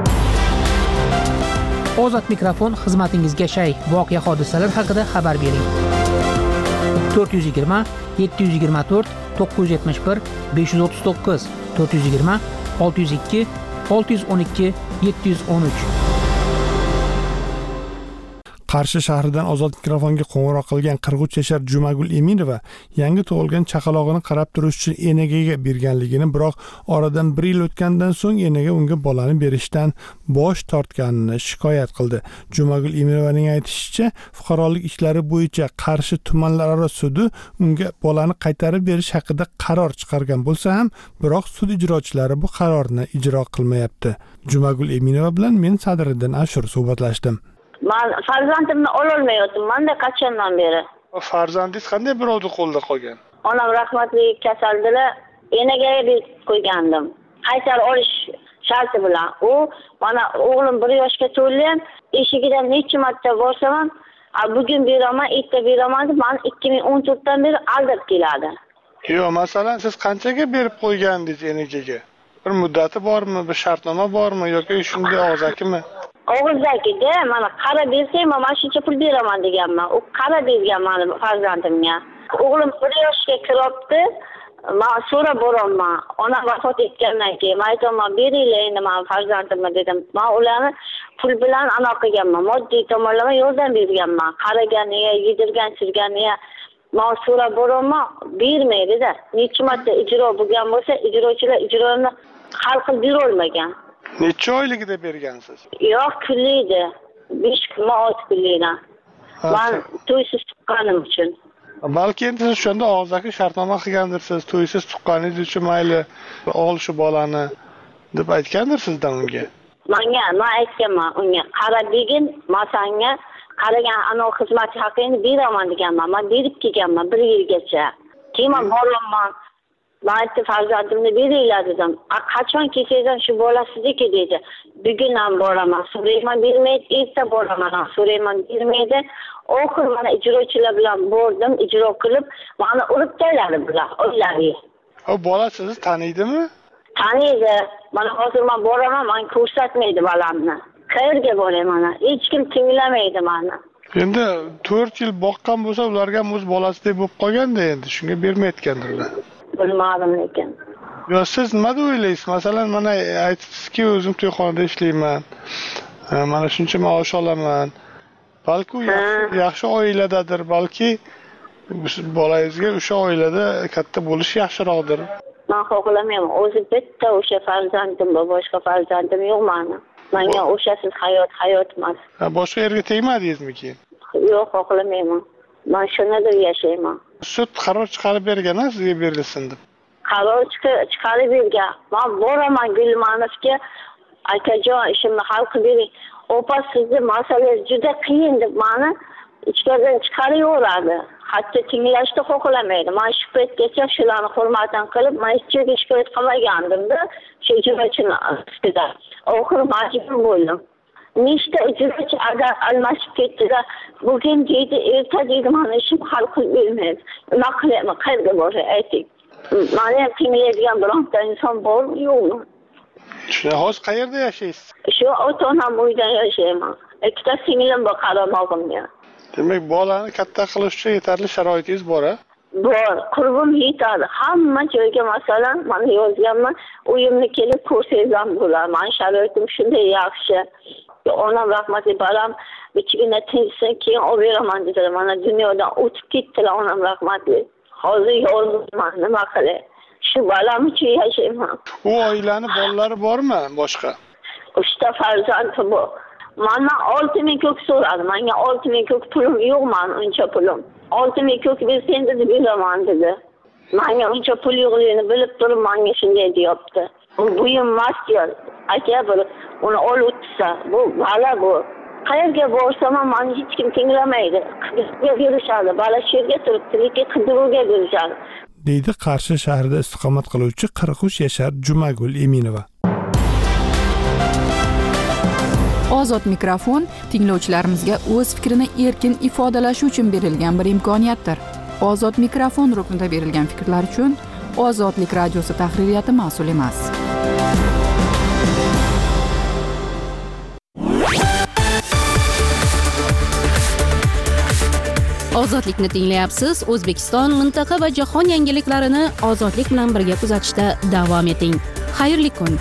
Ozod mikrofon xizmatingizga shay. Voqea hodisalar haqida xabar bering. to'rt yuz yigirma yetti yuz yigirma to'rt to'qqiz yuz yetmish bir besh yuz o'ttiz to'qqiz to'rt yuz yigirma olti yuz ikki olti yuz o'n ikki yetti yuz o'n uch. Qarshi shahridan ozod mikrofonga qo'ng'iroq qilgan qirq uch yashar Jumagul Eminova yangi tug'ilgan chaqalog'ini qarab turish uchun enagaga berganligini, biroq oradan bir yil o'tgandan so'ng enaga unga bolani berishdan bosh tortganini shikoyat qildi. Jumagul Eminovaning aytishicha, fuqarolik ishlari bo'yicha Qarshi tumanlararo sudi unga bolani qaytarib berish haqida qaror chiqargan bo'lsa ham, biroq sud ijrochilari bu qarorni ijro qilmayapti. Jumagul Eminova bilan men Sadriddin Ashur suhbatlashdim. Men farzandimni ololmayapman-da qachondan beri. Farzandingiz qanday birovni qo'lida qolgan? Onam rahmatli kasaldilar, enagaga berib qo'ygandim. Qaytar olish sharti bilan. U mana o'g'lim bir yoshga to'lgan, eshigidan necha marta borsam ham, bugun beraman, erta beraman deb men ikki ming o'n to'rtdan beri aldab keladi. Yo'q, masalan, siz qanchaga berib qo'ygandingiz enagaga? Bir muddati bormi, bir shartnoma bormi yoki shunday og'zakimi? Og'izakida mana qara bersang, mana shuncha pul beraman deganman. U qara bergan meni farzandimga. O'g'lim bir yoshga kiribdi. Men so'rab boraman. Onam vafot etgandan keyin men aytaman, beringlar endi men farzandimga dedim. Men ularni pul bilan anaqa qilganman, moddiy tomonlama yordam berganman. Qaraganiga, yedirgan, sirganiga men so'rab boraman, bermaydi-da. Necha marta ijro bo'lgan bo'lsa, ijrochilar ijroni hal qilib bera olmagan. Necha oyligida bergansiz? Yo'q, kunliydi. besh kun, olti kunlikdan. Men to'ysiz tuqqanim uchun. Balki endi siz shunda og'zaki shartnoma qilgandirsiz, to'ysiz tuqqaningiz uchun mayli ol shu bolani deb aytgandirsizdan unga. Menga men aytganman unga, qara degin, men senga qaragan ana xizmat haqini beraman deganman. Men berib kelganman bir yilgacha. Keyin boraman. Men aytdim, farzandimni beringlar dedim. Qachon kelsangiz shu bolasizniki dedi. Bugun ham boraman, so'rayman bermaydi, erta boraman, so'rayman bermaydi. Oxir mana ijrochilar bilan bordim, ijro qilib, meni urib tashladi bular, o'ylari. O bola sizni tanidimi? Taniydi. Mana hozir men boraman, men ko'rsatmaydi bolamni. Qayerga boray mana? Hech kim tinglamaydi meni. Endi to'rt yil boqqan bo'lsa, ularga o'z bolasidek bo'lib qolganda endi shunga bermayotgandirlar. Bilmadim lekin. Yo, siz nima deb o'ylaysiz? Masalan, mana aytibsizki, o'zim to'yxonada ishlayman. Mana shuncha maosh olaman. Balki u yaxshi oiladadir, balki bolangizga o'sha oilada katta bo'lish yaxshiroqdir. Men xohlamayman. O'zi bitta o'sha farzandim bor, boshqa farzandim yo'q meni. Menga o'shasiz hayot hayot emas. Boshqa yerga tegmadingizmi keyin? Yo'q, xohlamayman. Men shunday yashayman. Sud qaror chiqarib bergan-a sizga berilsin deb. Qaror chiqarib bergan. Men boraman Gulmanovga, akajon ishimni hal qilib bering. Opa, sizni masala juda qiyin deb meni ichkaridan chiqaraveradi. Hatto tinglashni xohlamaydi. Men shu paytgacha shularni hurmatini qilib, men hech joyga shikoyat qilmagandim-da, shu ijrochini ustida. Oxiri majbur bo'ldim. Nechta ijrochi agar almashib ketdi-da, bugun deydi, erta deydi, meni ishim hal qilib bermaydi. Nima qilaman, qayerga boray, ayting. Meni ham tinglaydigan bironta inson bormi, yo'qmi? Shuna hozir qayerda yashaysiz? Shu ota-onam uyda yashayman. Ikkita singlim bor qaramog'imga. Demak, bolani katta qilish uchun yetarli sharoitingiz bor-a? Bor, qurbim yetadi. Hamma joyga masalan, men yozganman, uyimni kelib ko'rsangiz ham bo'lar. Men sharoitim shunday yaxshi. Onam rahmatli bolam bichigina tinchsin, keyin olib beraman dedilar. Mana dunyodan o'tib ketdilar onam rahmatli. Hozir yolg'izman, nima qilay? Shu bolam uchun yashayman. U oilani bolalari bormi boshqa? Uchta farzandi bor. Mendan olti ming ko'k so'radi. Menga olti ming ko'k pulim yo'q, men uncha pulim. olti ming ko'k bersang dedi, beraman dedi. Menga uncha pul yo'qligini bilib turib, menga shunday deyapti. U buyum emas diyor. Aka bir uni olib o'tsa, bu bola bu. Qayerga borsam ham meni hech kim tinglamaydi. Qizga berishadi, bola shu yerga turibdi, lekin qidiruvga berishadi. deydi Qarshi shahrida istiqomat qiluvchi qirq uch yashar Jumagul Eminova. Ozod mikrofon tinglovchilarimizga o'z fikrini erkin ifodalashi uchun berilgan bir imkoniyatdir. Ozod mikrofon ruknida berilgan fikrlar uchun Ozodlik radiosi tahririyati mas'ul emas. Ozodlikni tinglayapsiz. O'zbekiston, mintaqa va jahon yangiliklarini ozodlik bilan birga kuzatishda davom eting. Xayrli kun.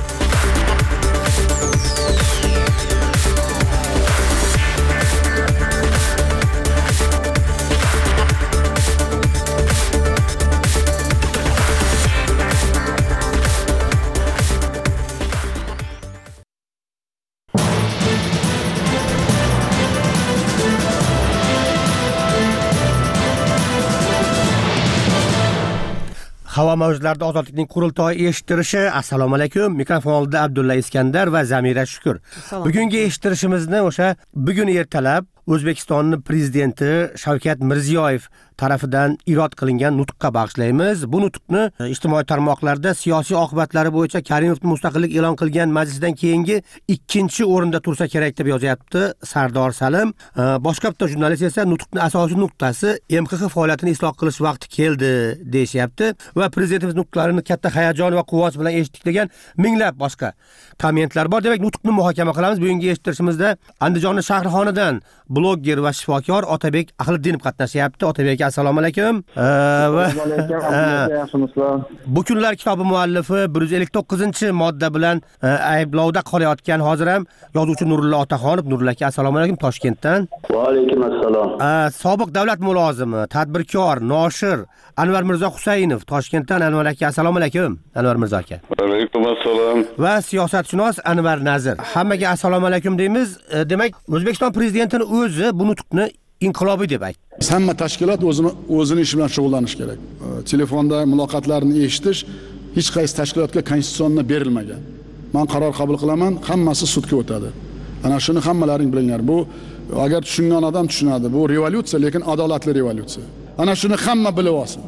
Havo mavjlarida ozodlikning qurultoyi eshittirishi. Assalomu alaykum. Mikrofon oldida Abdulla Iskandar va Zamira Shukur. Bugungi eshittirishimizni o'sha bugun ertalab O'zbekistonning prezidenti Shavkat Mirziyoyev tarafidan irod qilingan nutqqa bag'ishlaymiz. Bu nutqni ijtimoiy tarmoqlarda siyosiy oqibatlari bo'yicha Karimovning mustaqillik e'lon qilgan majlisdan keyingi ikkinchi o'rinda tursa kerak deb yozyapti Sardor Salim. Boshqa bitta jurnalist esa nutqning asosiy nuqtasi M X X faoliyatini isloh qilish vaqti keldi deyishyapti va prezidentimiz nutqlarini katta hayajon va quvonch bilan eshitdik degan minglab boshqa kommentlar bor. Demak, nutqni muhokama qilamiz. Bugungi eshittirishimizda Andijonning Shahrixonidan blogger va shifokor Otabek Ahliddinov qatnashyapti. Otabek, assalomu alaykum. Bu kunlar kitobi muallifi bir yuz ellik to'qqizinchi modda bilan ayblovda qolayotgan hozir ham yozuvchi Nurullo Otaxonov. Nurullo aka, assalomu alaykum Toshkentdan. Va alaykum assalom. Sobiq davlat mulozimi, tadbirkor, noshir Anvar Mirzo Husaynov Toshkentdan. Anvar aka, assalomu alaykum. Anvar Mirzo aka. Va alaykum assalom. Va siyosatshunos Anvar Nazir. Hammaga assalomu alaykum deymiz. Demak, O'zbekiston prezidentining o'zi bu nutqni inqilobiy deb aytdi. Hamma tashkilot o'zini o'zining ishi bilan shug'ullanish kerak. Telefonda muloqotlarni eshitish hech qaysi tashkilotga konstitutsiyonda berilmagan. Men qaror qabul qilaman, hammasi sudga o'tadi. Ana shuni hammalaring bilinglar. Bu agar tushungan odam tushunadi. Bu revolyutsiya, lekin adolatli revolyutsiya. Ana shuni hamma bilib olsin.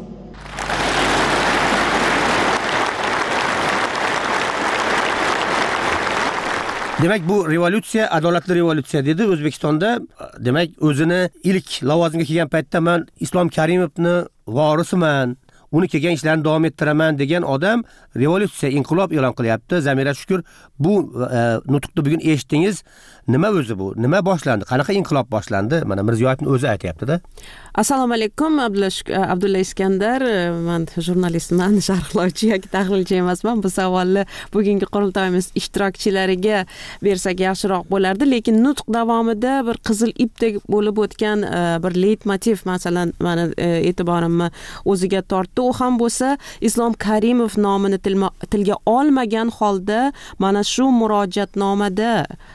Demak, bu revolyutsiya adolatli revolyutsiya dedi O'zbekistonda. Demak, o'zini ilk lavozimga kelgan paytda men Islom Karimovni vorisiman, uni kelgan ishlarini davom ettiraman degan odam revolyutsiya, inqilob e'lon qilyapti. Zamira Shukur, bu e, nutqni bugun eshitdingiz. Nima o'zi bu? Nima boshlandi? Qanaqa inqilob boshlandi? Mana Mirziyoyevning o'zi aytayapti-da. Assalomu alaykum, Abdulla Iskandar. Men jurnalistman, sharhlovchi yoki tahlilchi emasman. Bu savolni bugungi qurultoyimiz ishtirokchilariga bersak yaxshiroq bo'lardi, lekin nutq davomida bir qizil ipdek bo'lib o'tgan bir leytmotiv, masalan, meni e'tiborimni o'ziga tortdi. U ham bo'lsa, Islom Karimov nomini tilga olmagan holda mana shu murojaatnomada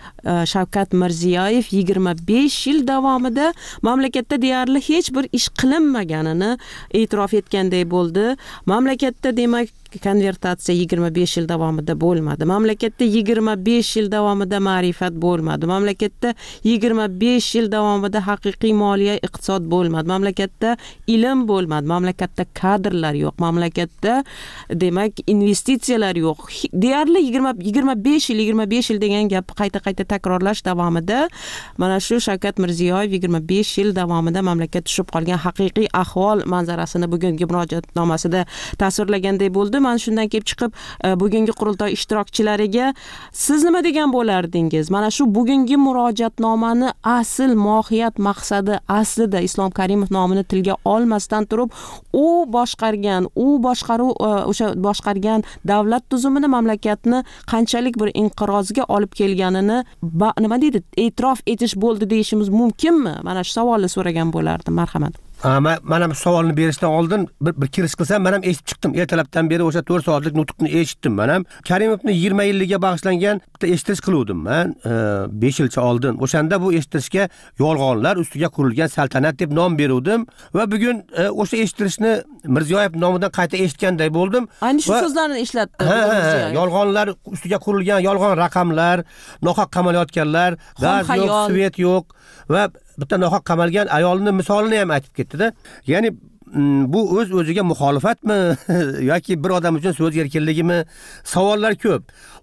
Shavkat Mirziyoyev yigirma besh yil davomida mamlakatda deyarli hech bir ish qilinmaganini e'tirof etganday bo'ldi. Mamlakatda demak konvertatsiya yigirma besh yil davomida bo'lmadi. Mamlakatda yigirma besh yil davomida ma'rifat bo'lmadi. Mamlakatda yigirma besh yil davomida haqiqiy moliya iqtisod bo'lmadi. Mamlakatda ilm bo'lmadi. Mamlakatda kadrlar yo'q. Mamlakatda demak investitsiyalar yo'q. Deyarli yigirma besh yil yigirma besh yil degan gap qayta-qayta takrorlash davomida mana shu Shavkat Mirziyoyev yigirma besh yil davomida mamlakat tushib qolgan haqiqiy ahvol manzarasini bugungi murojaatnomasida tasvirlaganday bo'ldi. Men shundan kelib chiqib bugungi qurultoy ishtirokchilariga siz nima degan bo'lardingiz? Mana shu bugungi murojaatnomani asl mohiyat maqsadi aslida Islom Karimov nomini tilga olmasdan turib, u boshqargan, u boshqaruv o'sha boshqargan davlat tuzumini mamlakatni qanchalik bir inqirozga olib kelganini nima deydi, e'tirof etish bo'ldi deyishimiz mumkinmi? Mana shu savolni so'ragan bo'lardim. Marhamat. Mana bu savolni berishdan oldin bir, bir kirish qilsam, men ham eshitib chiqdim. Ertalabdan beri o'sha to'rt soatlik nutqni eshitdim. Men ham Karimovning yigirma yilligiga bag'ishlangan bitta eshitish qiluvdim men besh yilcha oldin. O'shanda bu eshitishga yolg'onlar ustiga qurilgan saltanat deb nom beruvdim va bugun o'sha eshitishni Mirziyoyev nomidan qayta eshitganday bo'ldim. Ayni shu so'zlarni ishlatdi Mirziyoyev. Yolg'onlar ustiga qurilgan yolg'on raqamlar, nohaq qamalayotganlar, gaz yo'q, svet yo'q va bitta nohaq qamalgan ayolning misolini ham aytib ketdi-da. Ya'ni bu o'z o'ziga muxolifatmi yoki bir odam uchun so'z erkinligimi? Savollar ko'p.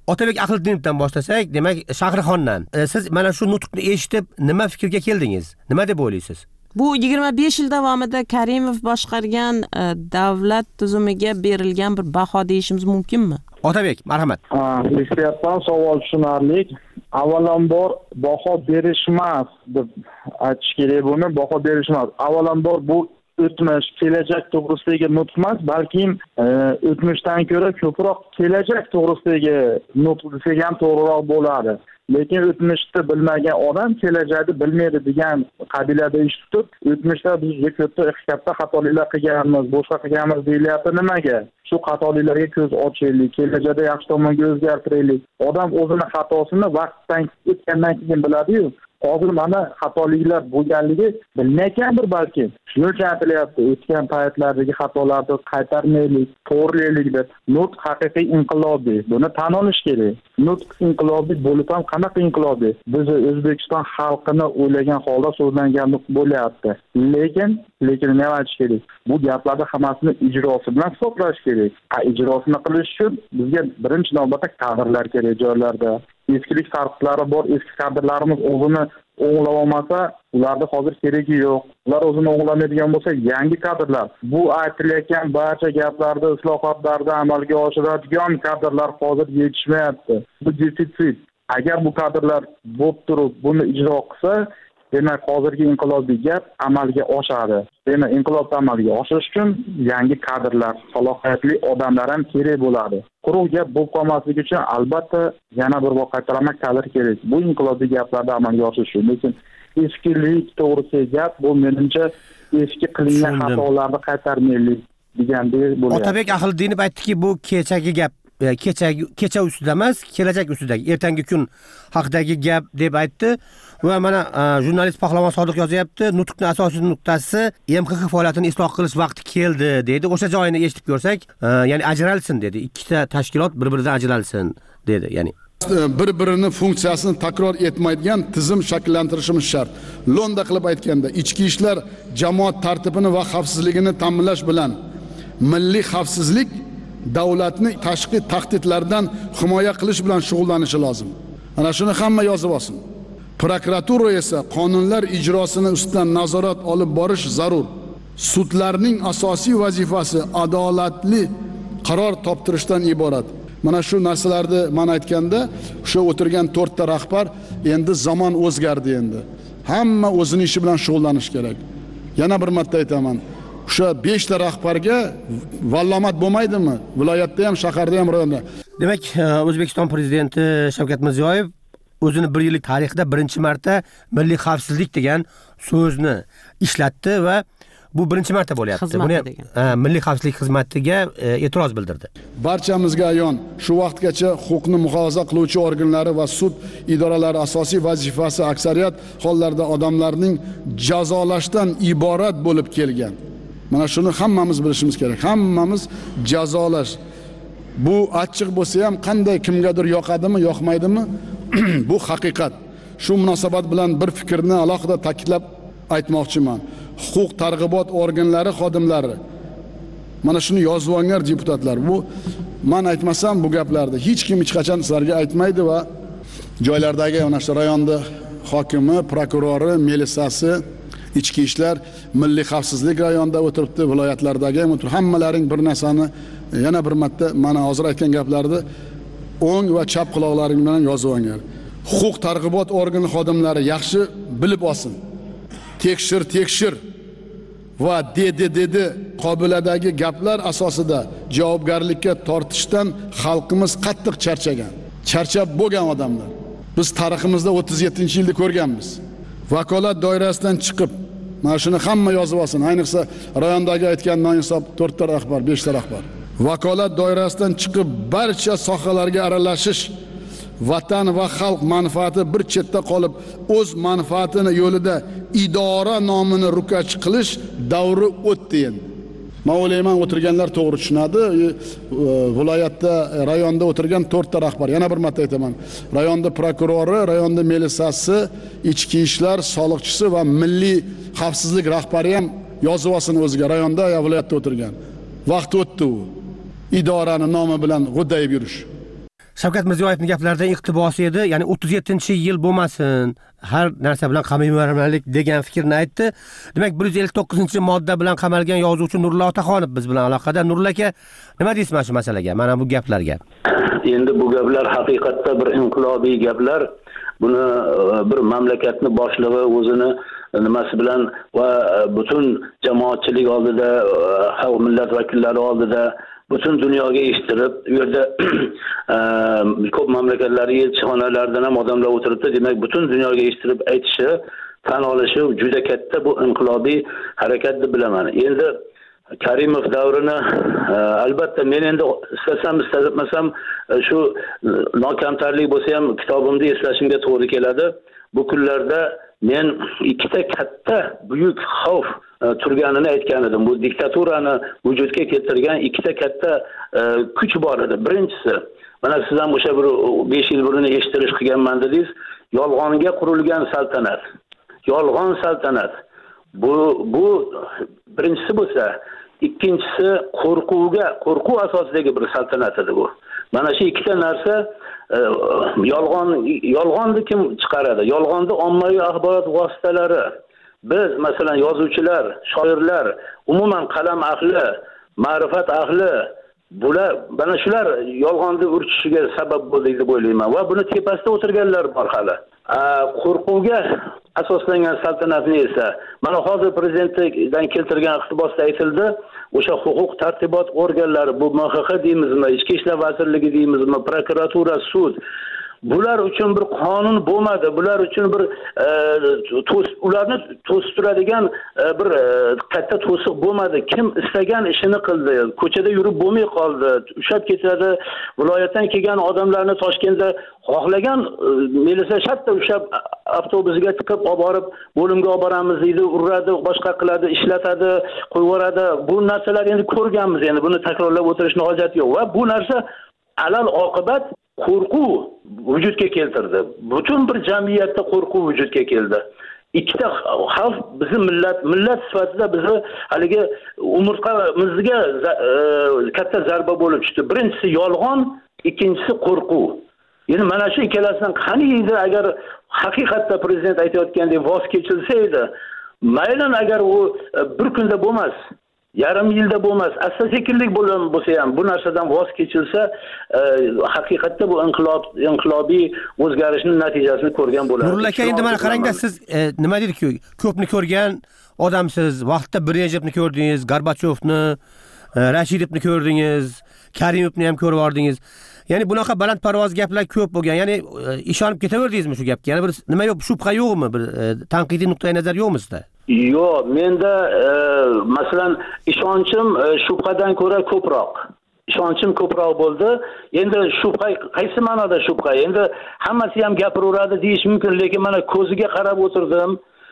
Otabek Ahldiyevdan boshlasak, demak Shahrixondan. E, siz mana shu nutqni eshitib nima fikrga keldingiz? Nima deb o'ylaysiz? Bu yigirma besh yil davomida Karimov boshqargan e, davlat tuzumiga berilgan bir baho deyishimiz mumkinmi? Otabek, marhamat. Ha, nisbatan savol tushunarli. Avvalambor baho berishmas deb aytish kerak buni, baho berishmas. Avvalambor bu o'tmish, kelajak to'g'risidagi nutq emas, balki e, o'tmishdan ko'ra ko'proq kelajak to'g'risidagi nutq desak ham to'g'riroq bo'ladi. Lekin o'tmishni bilmagan odam kelajakni bilmaydi degan qabilada ish tutib, o'tmishda biz juda katta katta xatoliklar qilganmiz, boshqa qilganmiz deyilyapti. Nimaga? Shu xatoliklarga ko'z ochaylik, kelajakda yaxshi tomonga o'zgartiraylik. Odam o'zini xatosini vaqtdan o'tgandan keyin biladi-yu. Hozir mana xatoliklar bo'lganligi bilmayotgandir balki. Shuning uchun aytilyapti, o'tgan paytlardagi xatolarni qaytarmaylik, to'g'rilaylik deb. Nutq haqiqiy inqilobiy. Buni tan olish kerak. Nutq inqilobiy bo'lib ham qanaqa inqilobiy? Biz O'zbekiston xalqini o'ylagan holda so'zlangan nutq bo'lyapti. Lekin, lekin nima aytish kerak? Bu gaplarni hammasini ijrosi bilan hisoblash kerak. Ha, ijrosini qilish uchun bizga birinchi navbatda kadrlar kerak joylarda. Eskilik farqlari bor, eski kadrlarimiz o'zini o'nglab olmasa, ularda hozir keragi yo'q. Ular o'zini o'nglamaydigan bo'lsa, yangi kadrlar. Bu aytilayotgan barcha gaplarda, islohotlarda amalga oshiradigan kadrlar hozir yetishmayapti. Bu defitsit. Agar bu kadrlar bo'lib turib, buni ijro qilsa, demak hozirgi inqilobiy gap amalga oshadi. Demak, inqilobni amalga oshirish uchun yangi kadrlar, salohiyatli odamlar ham kerak bo'ladi. Quruq gap bo'lib qolmasligi uchun albatta yana bir bor qaytaraman kadr kerak. Bu inqilobiy gaplarni amalga oshirish uchun. Lekin eskilik to'g'risidagi gap bu menimcha eski qilingan xatolarni qaytarmaylik degandek bo'lyapti. Otabek Ahldiyevni aytdiki, bu kechagi gap, kecha kecha ustida emas, kelajak ustidagi, ertangi kun haqidagi gap deb aytdi. Va mana jurnalist Pahlavon Sodiq yozyapti, nutqning asosiy nuqtasi M X X faoliyatini isloh qilish vaqti keldi dedi. O'sha joyini eshitib ko'rsak, ya'ni ajralsin dedi. Ikkita tashkilot bir-biridan ajralsin dedi, ya'ni bir-birini funksiyasini takror etmaydigan tizim shakllantirishimiz shart. Lo'nda qilib aytganda, ichki ishlar jamoat tartibini va xavfsizligini ta'minlash bilan milliy xavfsizlik davlatni tashqi tahdidlardan himoya qilish bilan shug'ullanishi lozim. Ana shuni hamma yozib olsin. Prokuratura esa qonunlar ijrosini ustidan nazorat olib borish zarur. Sudlarning asosiy vazifasi adolatli qaror toptirishdan iborat. Mana shu narsalarni men aytganda, o'sha o'tirgan to'rtta rahbar endi zamon o'zgardi endi. Hamma o'zining ishi bilan shug'ullanish kerak. Yana bir marta aytaman. O'sha besh ta rahbarga vallomat bo'lmaydimi? Viloyatda ham, shaharda ham, rayonda. Demak, O'zbekiston prezidenti Shavkat Mirziyoyev o'zini bir yillik tarixida birinchi marta milliy xavfsizlik degan so'zni ishlatdi va bu birinchi marta bo'lyapti. Buni milliy xavfsizlik xizmatiga e'tiroz bildirdi. Barchamizga ayon, shu vaqtgacha huquqni muhofaza qiluvchi organlari va sud idoralari asosiy vazifasi aksariyat hollarda odamlarning jazolashdan iborat bo'lib kelgan. Mana shuni hammamiz bilishimiz kerak. Hammamiz jazolash. Bu achchiq bo'lsa ham qanday kimgadir yoqadimi, yoqmaydimi? Bu haqiqat. Shu munosabat bilan bir fikrni alohida ta'kidlab aytmoqchiman. Huquq targ'ibot organlari xodimlari, mana shuni yozib olganlar deputatlar. Bu men aytmasam bu gaplarni hech kim hech qachon sizlarga aytmaydi va joylardagi mana shu rayonda hokimi, prokurori, milisiyasi, ichki ishlar, milliy xavfsizlik rayonida o'tiribdi, viloyatlardagi ham o'tirib, hammalaring bir narsani yana bir marta mana hozir aytgan gaplarni o'ng va chap quloqlaring bilan yozib olinglar. Huquq targ'ibot organi xodimlari yaxshi bilib olsin. Tekshir, tekshir va dedi dedi qobiladagi gaplar asosida javobgarlikka tortishdan xalqimiz qattiq charchagan. Charchab bo'lgan odamlar. Biz tariximizda o'ttiz yettinchi yilda ko'rganmiz. Vakolat doirasidan chiqib, mana shuni hamma yozib olsin. Ayniqsa rayondagi aytgan noinsof to'rtta rahbar, beshta rahbar. Vakolat doirasidan chiqib barcha sohalarga aralashish, vatan va xalq manfaati bir chetda qolib, o'z manfaatini yo'lida idora nomini rukash qilish davri o'tdi endi. Men o'ylayman, o'tirganlar to'g'ri tushunadi. Viloyatda, rayonda o'tirgan to'rtta rahbar, yana bir marta aytaman. Rayonda prokurori, rayonda milisiyasi, ichki ishlar, soliqchisi va milliy xavfsizlik rahbari ham yozib olsin o'ziga, rayonda va viloyatda o'tirgan. Vaqt o'tdi u. Idorani nomi bilan g'o'ddayib yurish. Shavkat Mirziyoyevning gaplaridan iqtibosi edi, ya'ni o'ttiz yettinchi yil bo'lmasin, har narsa bilan qamamaylik degan fikrni aytdi. Demak, bir yuz ellik to'qqizinchi modda bilan qamalgan yozuvchi Nurullo Otaxonov biz bilan aloqada. Nurullo aka, nima deysiz mana shu masalaga, mana bu gaplarga? Endi bu gaplar haqiqatda bir inqilobiy gaplar. Buni bir mamlakatni boshlig'i o'zini nimasi bilan va butun jamoatchilik oldida, xalq millat vakillari oldida butun dunyoga eshittirib, u yerda ko'p mamlakatlar elchixonalaridan ham odamlar o'tiribdi, demak butun dunyoga eshittirib aytishi, tan olishi juda katta bu inqilobiy harakat deb bilaman. Endi Karimov davrini albatta men endi istasam istamasam shu nokamtarlik bo'lsa ham kitobimda eslashimga to'g'ri keladi. Bu kunlarda men ikkita katta buyuk xavf turganini aytgan edim. Bu diktaturani vujudga keltirgan ikkita katta kuch bor edi. Birinchisi, mana siz ham o'sha bir besh yil burun eshittirish qilganman dedingiz, yolg'onga qurilgan saltanat. Yolg'on saltanat. Bu bu birinchisi bo'lsa, ikkinchisi qo'rquvga, qo'rquv asosidagi bir saltanat edi bu. Mana shu ikkita narsa yolg'on yolg'onni kim chiqaradi? Yolg'onni ommaviy axborot vositalari. Biz masalan yozuvchilar, shoirlar, umuman qalam ahli, ma'rifat ahli bular mana shular yolg'onni urchishiga sabab bo'ldi deb o'ylayman va buni tepasida o'tirganlar bor hali. Qo'rquvga asoslangan saltanatni esa mana hozir prezidentdan keltirgan iqtibosda aytildi, o'sha huquq tartibot organlari, bu M X X deymizmi, Ichki ishlar vazirligi deymizmi, prokuratura, sud, bular uchun bir qonun bo'lmadi. Bular uchun bir ularni to'sib turadigan bir katta to'siq bo'lmadi. Kim istagan ishini qildi. Ko'chada yurib bo'lmay qoldi. Ushab ketadi. Viloyatdan kelgan odamlarni Toshkentda xohlagan melisa shartta ushab avtobusga tiqib olib borib bo'limga olib boramiz deydi, uradi, boshqa qiladi, ishlatadi, qo'yib yuboradi. Bu narsalar endi ko'rganmiz. Endi buni takrorlab o'tirishning hojati yo'q va bu narsa alal oqibat qo'rquv vujudga keltirdi. Butun bir jamiyatda qo'rquv vujudga keldi. Ikkita xalq bizni millat, millat sifatida bizni haligi umurtqamizga katta zarba bo'lib tushdi. Birinchisi yolg'on, ikkinchisi qo'rquv. Endi mana shu ikkalasidan qaniydi agar haqiqatda prezident aytayotgandek voz kechilsa edi, mayli agar u bir kunda bo'lmas, yarim yilda bo'lmas, asta-sekinlik bo'lsa ham bu narsadan voz kechilsa, haqiqatda bu inqilob inqilobiy o'zgarishning natijasini ko'rgan bo'ladi. Nurullo aka, endi mana qarangda, siz nima dedingiz-ku, ko'pni ko'rgan odamsiz. Vaqtda Brejnevni ko'rdingiz, Gorbachevni, Rashidovni ko'rdingiz, Karimovni ham ko'rib ordingiz. Ya'ni bunaqa balandparvoz gaplar ko'p bo'lgan. Ya'ni ishonib ketaverdingizmi shu gapga? Yana bir nima yo'q, shubha yo'qmi? Bir tanqidiy nuqtai nazar yo'qmi sizda? Yo'q, menda masalan ishonchim shubhadan ko'ra ko'proq. Ishonchim ko'proq bo'ldi. Endi shubha qaysi ma'noda shubha? Endi hammasi ham gapiraveradi deyish mumkin, lekin mana ko'ziga qarab o'tirdim,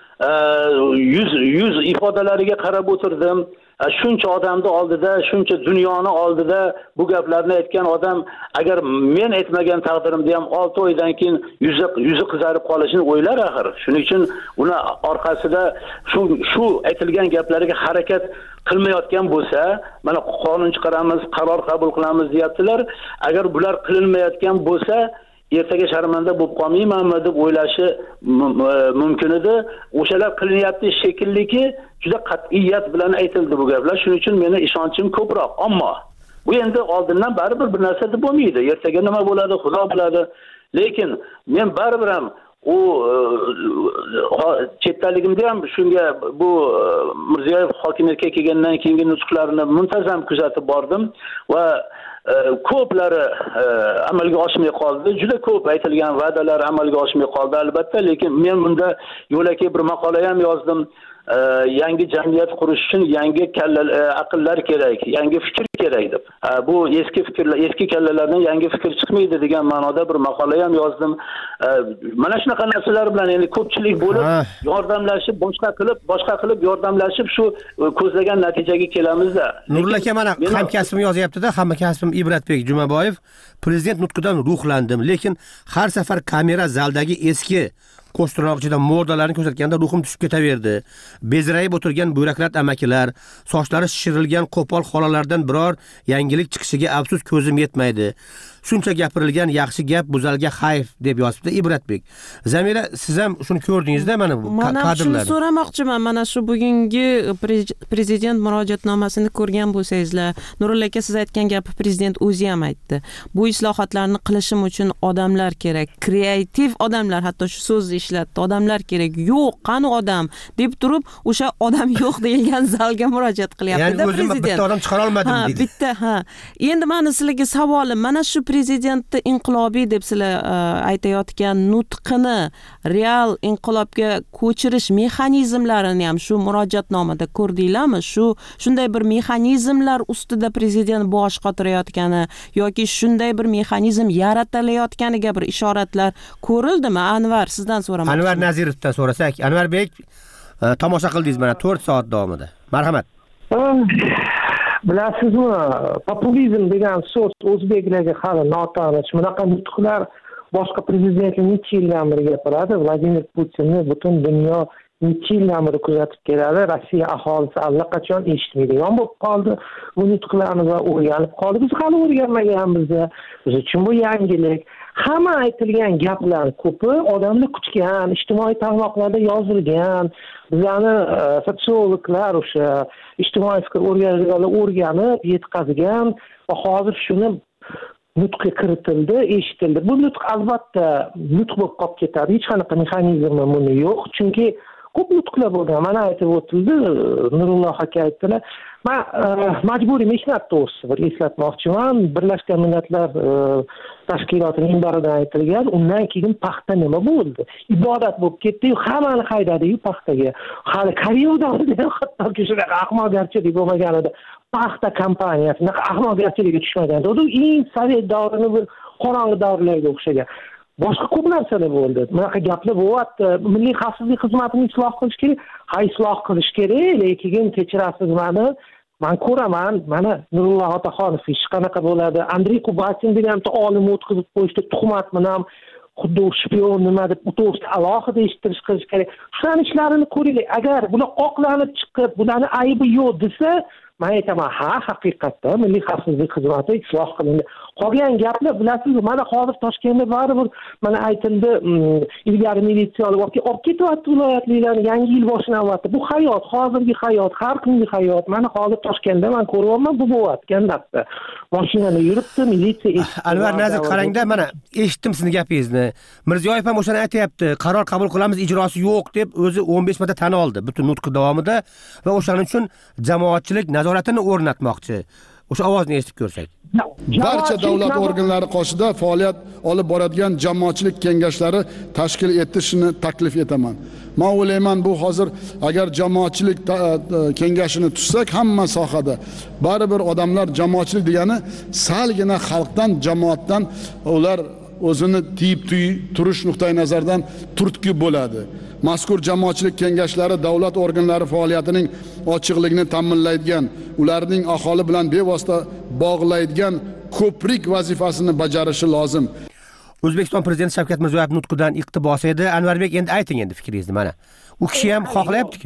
yuz yuz ifodalariga qarab o'tirdim. Shuncha odamni oldida, shuncha dunyoni oldida bu gaplarni aytgan odam agar men aytmagan taqdirimda ham olti oydan keyin yuzi yuzi qizarib qolishini o'ylar axir. Shuning uchun uni orqasida shu shu aytilgan gaplarga harakat qilmayotgan bo'lsa, mana qonun chiqaramiz, qaror qabul qilamiz deyaptilar. Agar bular qilinmayotgan bo'lsa, ertaga sharmanda bo'lib qolmaymanmi deb o'ylashi mumkin edi. O'shalar qilinyapti shekilliki juda qat'iyat bilan aytildi bu gaplar. Shuning uchun meni ishonchim ko'proq. Ammo bu endi oldindan baribir bir narsa deb bo'lmaydi. Ertaga nima bo'ladi, Xudo biladi. Lekin men baribir ham u chetdaligimda ham shunga bu Mirziyoyev hokimiyatga kelgandan keyingi nutqlarini muntazam kuzatib bordim va ko'plari amalga oshmay qoldi. Juda ko'p aytilgan va'dalar amalga oshmay qoldi albatta, lekin men bunda yo'lakay bir maqola ham yozdim. Yangi jamiyat qurish uchun yangi aqllar kerak, yangi fikr kerak deb. Bu eski fikrlar, eski kallalardan yangi fikr chiqmaydi degan ma'noda bir maqola ham yozdim. Mana shunaqa narsalar bilan endi ko'pchilik bo'lib yordamlashib, boshqa qilib, boshqa qilib yordamlashib shu ko'zlagan natijaga kelamiz-da. Nurullo aka, mana hamkasbim yozyapti-da, hamkasbim Ibratbek Jumaboyev, prezident nutqidan ruhlandim, lekin har safar kamera zaldagi eski ko'stirnoqchida modalarni ko'rsatganda ruhim tushib ketaverdi. Bezrayib o'tirgan byurokrat amakilar, sochlari shishirilgan qo'pol xolalardan biror yangilik chiqishiga afsus ko'zim yetmaydi. shuncha gapirilgan yaxshi gap buzalga xayf deb yozibdi Ibratbek. Zamira, siz ham shuni ko'rdingizda mana bu kadrlarni. Mana shuni so'ramoqchiman. Mana shu bugungi prezident murojaatnomasini ko'rgan bo'lsangizlar, Nurulla aka siz aytgan gapi prezident o'zi ham aytdi. Bu islohotlarni qilishim uchun odamlar kerak, kreativ odamlar, hatto shu so'zni ishlatdi. Odamlar kerak. Yo'q, qani odam deb turib, o'sha odam yo'q deilgan zalga murojaat qilyapti-da prezident. Ya'ni bitta odam chiqara olmadim dedi. Ha, bitta, ha. Endi meni sizlarga savolim, mana shu prezidentni inqilobiy deb sizlar aytayotgan nutqini real inqilobga ko'chirish mexanizmlarini ham shu murojaatnomada ko'rdinglarmi? Shu shunday bir mexanizmlar ustida prezident bosh qotirayotgani yoki shunday bir mexanizm yaratilayotganiga bir ishoratlar ko'rildimi? Anvar, sizdan so'ramoqchiman. Anvar Nazirovdan so'rasak, Anvarbek, tomosha qildingiz mana to'rt soat davomida. Marhamat. Bilasizmi, populizm degan so'z o'zbeklarga hali notanish. Bunaqa nutqlar boshqa prezidentlar necha yildan beri gapiradi. Vladimir Putinni butun dunyo necha yildan beri kuzatib keladi. Rossiya aholisi allaqachon eshitmaydigan bo'lib qoldi. Bu nutqlarni va o'rganib qoldi. Biz hali o'rganmaganmiz. Biz uchun bu yangilik. Hamma aytilgan gaplar ko'pi odamni kutgan, ijtimoiy tarmoqlarda yozilgan, bizani sotsiologlar o'sha ijtimoiy fikr o'rganganlar o'rganib yetkazgan va hozir shuni nutqga kiritildi, eshitildi. Bu nutq albatta nutq bo'lib qolib ketadi. Hech qanaqa mexanizmi buni yo'q, chunki ko'p nutqlar bo'lgan. Mana aytib o'tildi, Nurulloh aka aytdilar. Men majburiy mehnat to'g'risida bir eslatmoqchiman. Birlashgan Millatlar tashkilotining minbaridan aytilgan, undan keyin paxta nima bo'ldi? Ibodat bo'lib ketdi-yu, hammani haydadi-yu paxtaga. Hali Koreya davrida hattoki shunaqa ahmoqgarchilik bo'lmagan edi. Paxta kompaniyasi ahmoqgarchilikka tushmagan edi. U eng sovet davrini bir qorong'i davrlarga o'xshagan. Boshqa ko'p narsalar bo'ldi. Bunaqa gaplar bo'lyapti. Milliy xavfsizlik xizmatini isloh qilish kerak. Ha, isloh qilish kerak, lekin kechirasiz meni. Men ko'raman, mana Nurulloh Otaxonov ish qanaqa bo'ladi. Andrey Kubatin degan bitta olim o'tkazib qo'yishdi, tuhmat bilan xuddi shpion nima deb to'g'risida alohida eshittirish qilish kerak. Shularning ishlarini ko'raylik. Agar bular oqlanib chiqib, bularning aybi yo'q desa, men aytaman, ha, haqiqatda milliy xavfsizlik xizmati isloh qilindi. Qolgan gaplar bilasizmi, mana hozir Toshkentda baribir mana aytildi, ilgari militsiya olib olib ketyapti viloyatliklarni, yangi yil boshlanyapti. Bu hayot, hozirgi hayot, har kungi hayot. Mana hozir Toshkentda men ko'ryapman, bu bo'layotgan narsa. Mashinani yuribdi, militsiya. Anvar Nazir, qarangda, mana eshitdim sizni gapingizni. Mirziyoyev ham o'shani aytayapti, qaror qabul qilamiz, ijrosi yo'q deb o'zi o'n besh marta tan oldi butun nutqi davomida va o'shaning uchun jamoatchilik nazoratini o'rnatmoqchi. O'sha ovozni eshitib ko'rsak. Barcha davlat organlari qoshida faoliyat olib boradigan jamoatchilik kengashlari tashkil etishni taklif etaman. Men o'ylayman, bu hozir agar jamoatchilik kengashini tuzsak, hamma sohada baribir odamlar jamoatchilik degani salgina xalqdan, jamoatdan ular o'zini tiyib turish nuqtai nazaridan turtki bo'ladi. Mazkur jamoatchilik kengashlari davlat organlari faoliyatining ochiqligini ta'minlaydigan, ularning aholi bilan bevosita bog'laydigan ko'prik vazifasini bajarishi lozim. O'zbekiston prezidenti Shavkat Mirziyoyev nutqidan iqtibos edi. Anvarbek, endi ayting endi fikringizni mana. U kishi ham xohlayapti-ku.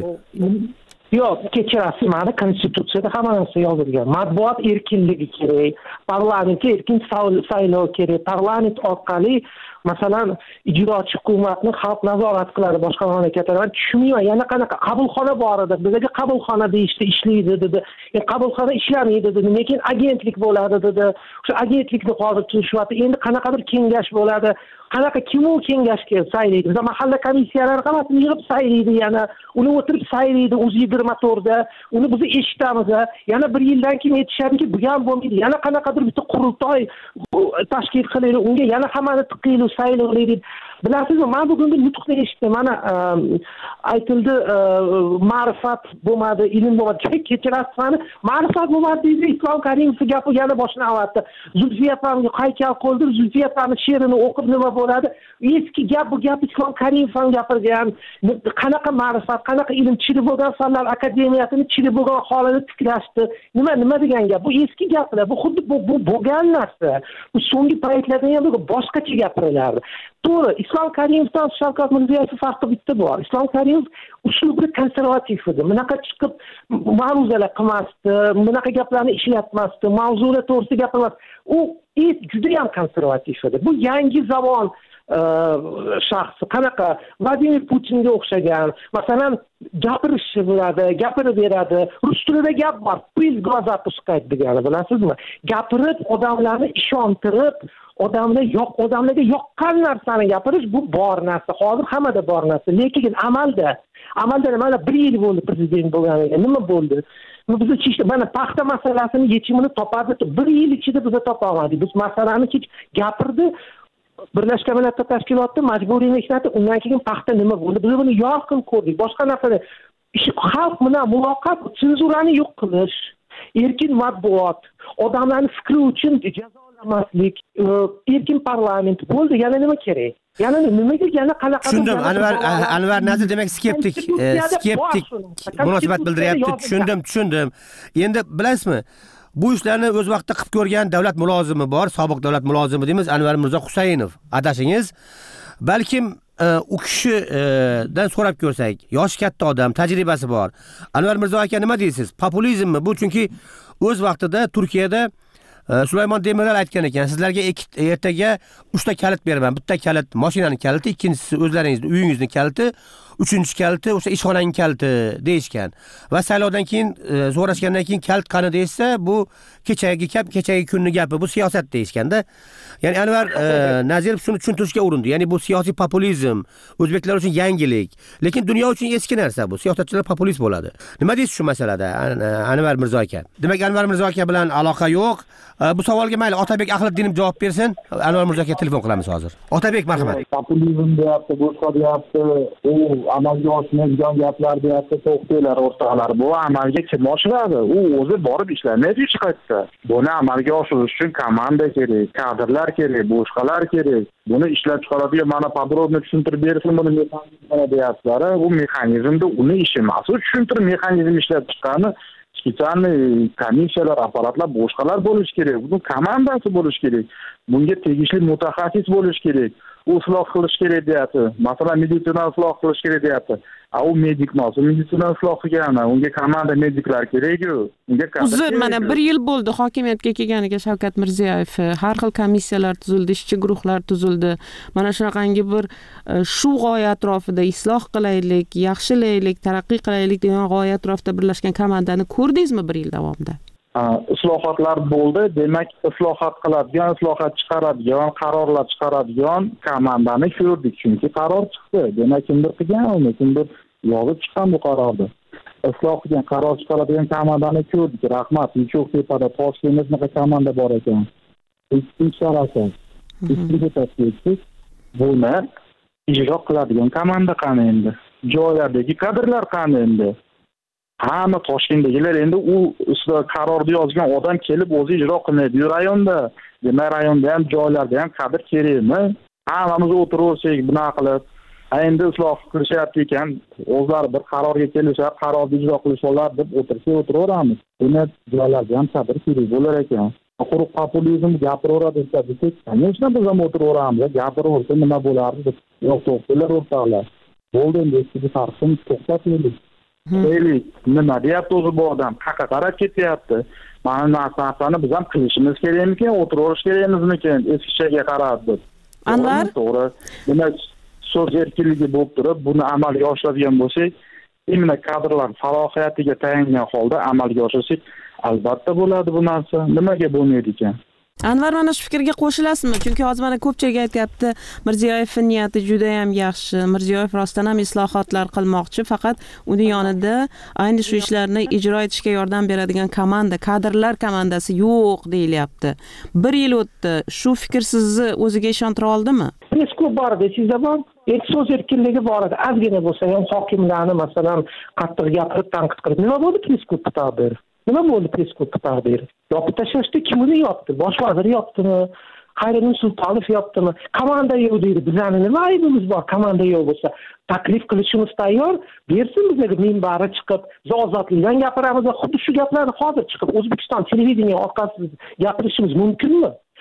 Yo'q, kechirasiz, mana konstitutsiyada hamma narsa yozilgan. Matbuot erkinligi kerak, parlamentga erkin saylov kerak, parlament orqali masalan ijrochi hukumatni xalq nazorat qiladi boshqa mamlakatlarda. Tushunmayman, yana qanaqa qabulxona bor edi. Bizga qabulxona deyishdi, ishlaydi dedi. E qabulxona ishlamaydi dedi. Lekin agentlik bo'ladi dedi. O'sha agentlikni hozir turishyapti. Endi qanaqadir kengash bo'ladi. Qanaqa kim u kengashga saylaydi? Biz mahalla komissiyalari hammasini yig'ib saylaydi, yana uni o'tirib saylaydi o'zi yigirma to'rtda. Uni biz eshitamiz. Yana bir yildan keyin aytishadiki, bu ham bo'lmaydi. Yana qanaqadir bitta qurultoy tashkil qilaylik. Unga yana hammani tiqiylik, saylaylik. Bilasizmi, men bugungi nutqni eshitdim. Mana aytildi, ma'rifat bo'lmadi, ilm bo'lmadi. Kechirasiz, meni ma'rifat bo'lmadi deydi. Islom Karimov gapi yana boshlanyapti. Zulfiya opamga haykal qo'ydi, Zulfiya opamning she'rini o'qib nima bo'ladi? Eski gap, bu gap Islom Karimov ham gapirgan. Qanaqa ma'rifat, qanaqa ilm, chiri bo'lgan fanlar akademiyasini chiri bo'lgan holida tiklashdi. Nima nima degan gap? Bu eski gaplar. Bu xuddi bu bo'lgan narsa. Bu so'nggi paytlarda ham boshqacha gapirilardi. to'g'ri, Islom Karimovdan Shavkat Mirziyoyev farqi bitta bor. Islom Karimov uslubi konservativ edi. Bunaqa chiqib ma'ruzalar qilmasdi, bunaqa gaplarni ishlatmasdi, mavzular to'g'risida gapirmasdi. U juda ham konservativ edi. Bu yangi zamon shaxsi qanaqa Vladimir Putinga o'xshagan, masalan, gapirishni biladi, gapirib beradi. Rus tilida gap bor, pil глаза пускать degani bilasizmi? Gapirib, odamlarni ishontirib, odamlar yo'q, odamlarga yoqqan narsani gapirish bu bor narsa. Hozir hammada bor narsa, lekin amalda, amalda mana bir yil bo'ldi prezident bo'lganiga. Nima bo'ldi? Biz chishda mana paxta masalasini yechimini topadi. Bir yil ichida biz topa olmadik. Biz masalani hech gapirdi. Birlashgan Millatlar Tashkiloti majburiy mehnati, undan keyin paxta nima bo'ldi? Biz buni yorqin ko'rdik. Boshqa narsalar xalq bilan muloqot, senzurani yo'q qilish, erkin matbuot, odamlarning fikri uchun jazolamaslik, erkin parlament bo'ldi. Yana nima kerak? Yana nimaga yana qanaqa? Tushundim. Anvar Anvar Nazir demak skeptik, skeptik munosabat bildiryapti. Tushundim, tushundim. Endi bilasizmi? Bu ishlarni o'z vaqtida qilib ko'rgan davlat mulozimi bor, sobiq davlat mulozimi deymiz, Anvar Mirzo Husaynov. Adashingiz. Balkim u kishidan so'rab ko'rsak, yoshi katta odam, tajribasi bor. Anvar Mirzo aka nima deysiz? Populizmmi bu? Chunki o'z vaqtida Turkiyada Sulaymon Demirel aytgan ekan, sizlarga ertaga uchta kalit beraman. Bitta kalit mashinaning kaliti, ikkinchisi o'zlaringizning uyingizning kaliti, uchinchi kaliti o'sha ishxonaning kaliti deyishgan. Va saylovdan keyin so'rashgandan keyin kalit qani deysa, bu kechagi gap, kechagi kunning gapi, bu siyosat deyishganda. Ya'ni Anvar Nazirov shuni tushuntirishga urindi. Ya'ni bu siyosiy populizm, o'zbeklar uchun yangilik, lekin dunyo uchun eski narsa bu. Siyosatchilar populist bo'ladi. Nima deysiz shu masalada, Anvar Mirzo aka? Demak, Anvar Mirzo aka bilan aloqa yo'q. Bu savolga mayli Otabek Ahliddinov javob bersin. Anvar Mirzo aka telefon qilamiz hozir. Otabek, marhamat. Populizm deyapti, boshqa deyapti, u amalga oshmaydigan gaplar deyapti, to'xtanglar o'rtoqlar. Bu amalga kim oshiradi? U o'zi borib ishlamaydi hech qayerda. Buni amalga oshirish uchun komanda kerak, kadrlar kerak, boshqalar kerak. Buni ishlab chiqaradigan mana podrobno tushuntirib bersin, buni mexanizm deyaptilar. Bu mexanizmda uni ishi emas. U tushuntirib mexanizm ishlab chiqqani spesialniy komissiyalar, apparatlar, boshqalar bo'lish kerak. Buni komandasi bo'lish kerak. Bunga tegishli mutaxassis bo'lish kerak. U isloh qilish kerak deyapti. Masalan, meditsina isloh qilish kerak deyapti. A u medik emas, meditsina isloh qilgani, unga komanda mediklar kerak-ku. Unga uzr, mana bir yil bo'ldi hokimiyatga kelganiga Shavkat Mirziyoyev. Har xil komissiyalar tuzildi, ishchi guruhlar tuzildi. Mana shunaqangi bir shu g'oya atrofida isloh qilaylik, yaxshilaylik, taraqqiy qilaylik degan g'oya atrofida birlashgan komandani ko'rdingizmi bir yil davomida? Islohotlar bo'ldi, demak islohot qiladigan, islohot chiqaradigan, qarorlar chiqaradigan komandani ko'rdik, chunki qaror chiqdi. Demak, kimdir qilgan, uni kimdir yozib chiqqan bu qarorni. Isloh qilgan, qaror chiqaradigan komandani ko'rdik. Rahmat, Yuchoqtepada Toshkentda komanda bor ekan. Ikkinchi sharasi. Ikkinchi tashkilot buni ijro qiladigan komanda qani endi? Joylardagi kadrlar qani endi? Hamma Toshkentdagilar endi u ustida qarorni yozgan odam kelib o'zi ijro qilmaydi rayonda. Demak, rayonda ham, joylarda ham kadr kerakmi? Hammamiz o'tiraversak, bunaqa qilib, endi isloh qilishyapti ekan, o'zlari bir qarorga kelishib, qarorni ijro qilishsalar deb o'tirsak o'tiraveramiz. Buni joylarda ham kadr kerak bo'lar ekan. Quruq populizm gapiraveradi desak, конечно, biz ham o'tiraveramiz, gapiraversa nima bo'lardi deb. Yo'q, to'xtalar o'rtoqlar. Bo'ldi, endi sizni farqini to'xtataylik. Deylik, nima deyapti o'zi bu odam? Qayerga qarab ketyapti? Mana narsani biz ham qilishimiz kerakmikan, o'tiraverish kerakmizmikan, eskichaga qarab deb. Anvar, to'g'ri. Demak, so'z erkinligi bo'lib turib, buni amalga oshiradigan bo'lsak, imna kadrlar salohiyatiga tayangan holda amalga oshirsak, albatta bo'ladi bu narsa. Nimaga bo'lmaydi ekan? Anvar, mana shu fikrga qo'shilasizmi? Chunki hozir mana ko'pchilik aytayapti, Mirziyoyevning niyati juda ham yaxshi. Mirziyoyev rostdan ham islohotlar qilmoqchi, faqat uni yonida ayni shu ishlarni ijro etishga yordam beradigan komanda, kadrlar komandasi yo'q deyilyapti. Bir yil o'tdi. Shu fikr sizni o'ziga ishontira oldimi? Press-klub bor edi, sizda bor. So'z erkinligi bor edi. Ozgina bo'lsa ham hokimlarni masalan qattiq gapirib, tanqid qilib, nima bo'ldi press-klub taqdir? Nima bo'ldi press-klub taqdir? Yopib tashlashdi, kim uni yopdi? Bosh vazir yopdimi? Xayriddin Sultonov yopdimi? Komanda yo'q deydi. Bizning nima aybimiz bor? Komanda yo'q bo'lsa, taklif qilishimiz tayyor. Bersin bizga minbari chiqib, ozodlikdan gapiramiz va xuddi shu gaplarni hozir chiqib O'zbekiston televideniya orqasida gapirishimiz mumkinmi?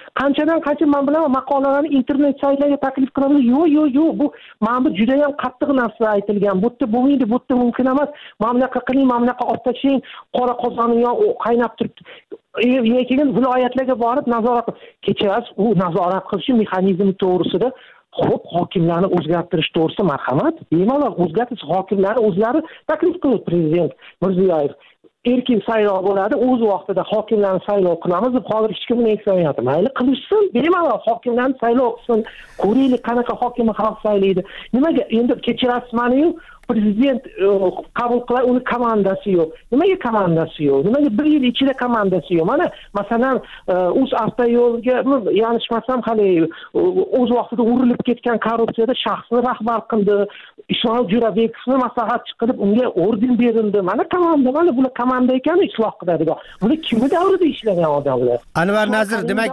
qanchadan qancha men bilaman maqolalarni internet saytlarga taklif qilamiz. Yo'q, yo'q, yo'q, bu mana bu juda ham qattiq narsa aytilgan. Bu yerda bo'lmaydi, bu yerda mumkin emas. Mamlakat qiling, mamlakat olib tashlang, qora qozonni yon qaynab turibdi. Lekin viloyatlarga borib nazorat kechirasiz, u nazorat qilish mexanizmi to'g'risida xo'p, hokimlarni o'zgartirish to'g'risida marhamat, bemalol o'zgartirish, hokimlarni o'zlari taklif qildi prezident Mirziyoyev. Erkin saylov bo'ladi, o'z vaqtida hokimlarni saylov qilamiz deb hozir hech kim eksamayapti. Mayli qilishsin, bemalol hokimlarni saylov qilsin. Ko'raylik qanaqa hokimni xalq saylaydi. Nimaga endi kechirasiz mani-yu prezident qabul qiladi, uni komandasi yo'q. Nimaga komandasi yo'q? Nimaga bir yil ichida komandasi yo'q? Mana masalan, o'z avtoyo'lga yanishmasam hali o'z vaqtida urilib ketgan korrupsiyada shaxsni rahbar qildi. Ismoil Jo'rabekovni maslahatchi qilib unga orden berildi. Mana komanda, mana bular komanda ekan, isloh qiladigan. Bular kimni davrida ishlagan odamlar? Anvar Nazir, demak,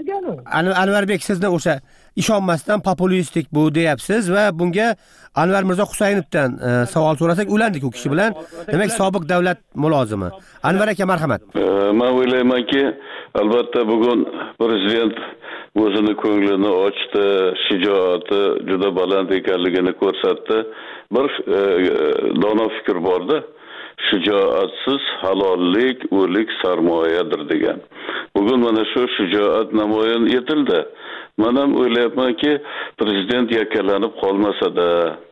Anvarbek sizni o'sha ishonmasdan populistik bu deyapsiz va bunga Anvar Mirzo Husaynovdan e, savol so'rasak ulandik u kishi bilan. Demak, sobiq davlat mulozimi. Anvar aka, marhamat. Men o'ylaymanki, albatta bugun prezident o'zini ko'nglini ochdi, shijoati juda baland ekanligini ko'rsatdi. Bir e, dono fikr borda. Shijoatsiz halollik o'lik sarmoyadir degan. Bugun mana shu shijoat namoyon etildi. Men ham o'ylayapmanki, prezident yakkalanib qolmasa-da,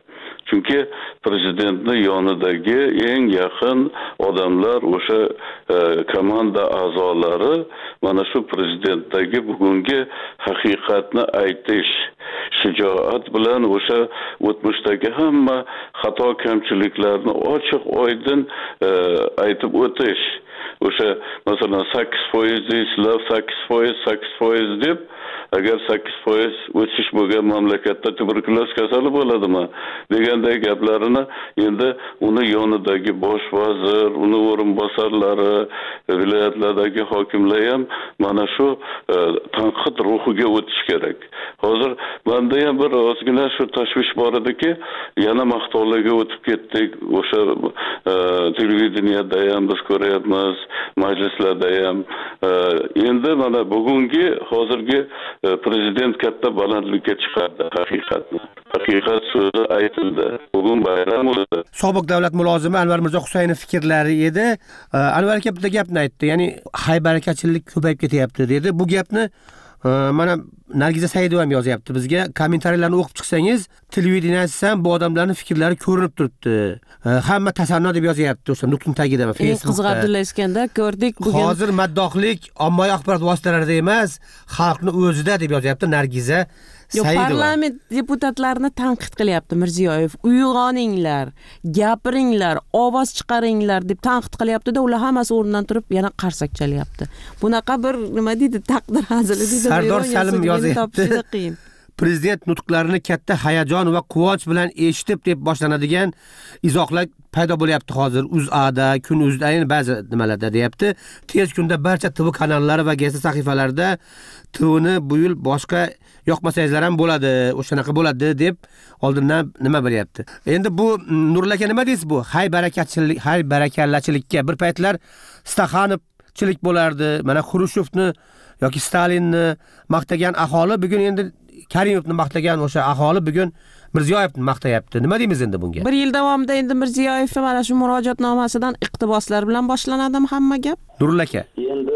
chunki prezidentning yonidagi eng yaqin odamlar o'sha e, komanda a'zolari mana shu prezidentdagi bugungi haqiqatni aytish, shijoat bilan o'sha o'tmishdagi hamma xato kamchiliklarni ochiq oydin e, aytib o'tish. O'sha masalan sakkiz foiz deysizlar, sakkiz foiz, sakkiz foiz deb agar sakkiz foiz o'sish bo'lgan mamlakatda tuberkuloz kasali bo'ladimi deganday gaplarini endi uni yonidagi bosh vazir, uni o'rinbosarlari, viloyatlardagi hokimlar ham mana shu e, tanqid ruhiga o'tish kerak. Hozir menda ham bir ozgina shu tashvish bor ediki, yana maqtovlarga o'tib ketdik. O'sha e, televideniyada ham biz ko'ryapmiz, majlislarda ham. E, endi mana bugungi hozirgi prezident katta balandlikka chiqardi haqiqatni. Haqiqat so'zi aytildi. Bugun bayram o'tdi. Sobiq davlat mulozimi Anvar Mirzo Husaynov fikrlari edi. Anvar aka bitta gapni aytdi. Ya'ni haybarakachilik ko'payib ketyapti dedi. Bu gapni mana Nargiza Saidova ham yozyapti bizga. Kommentariyalarni o'qib chiqsangiz, televideniyasiz ham bu odamlarning fikrlari ko'rinib turibdi. Hamma tasanno deb yozyapti o'sha nutqning tagida va Facebookda. Qiziq Abdulla Iskandar, ko'rdik bugun. Hozir maddohlik ommaviy axborot vositalarida emas, xalqning o'zida deb yozyapti Nargiza Saidova. Parlament deputatlarini tanqid qilyapti Mirziyoyev. Uyg'oninglar, gapiringlar, ovoz chiqaringlar deb tanqid qilyapti-da, ular hammasi o'rnidan turib yana qarsak chalyapti. Bunaqa bir nima deydi, taqdir hazili deydi. Sardor Salim yozyapti. Prezident nutqlarini katta hayajon va quvonch bilan eshitib deb boshlanadigan izohlar paydo bo'lyapti hozir O'zAda, Kun.uz'da, ba'zi nimalarda deyapti. Tez kunda barcha T V kanallari va gazeta sahifalarida T V'ni bu yil boshqa yoqmasangizlar ham bo'ladi, o'shanaqa bo'ladi deb oldindan nima beryapti. Endi bu Nurul aka nima deysiz bu? Hay barakachilik, hay barakallachilikka bir paytlar Staxanovchilik bo'lardi. Mana Xrushchevni yoki Stalinni maqtagan aholi bugun endi Karimovni maqtagan o'sha aholi bugun Mirziyoyevni maqtayapti. Nima deymiz endi bunga? Bir yil davomida endi Mirziyoyev mana shu murojaatnomasidan iqtiboslar bilan boshlanadimi hamma gap? Nurul aka. Endi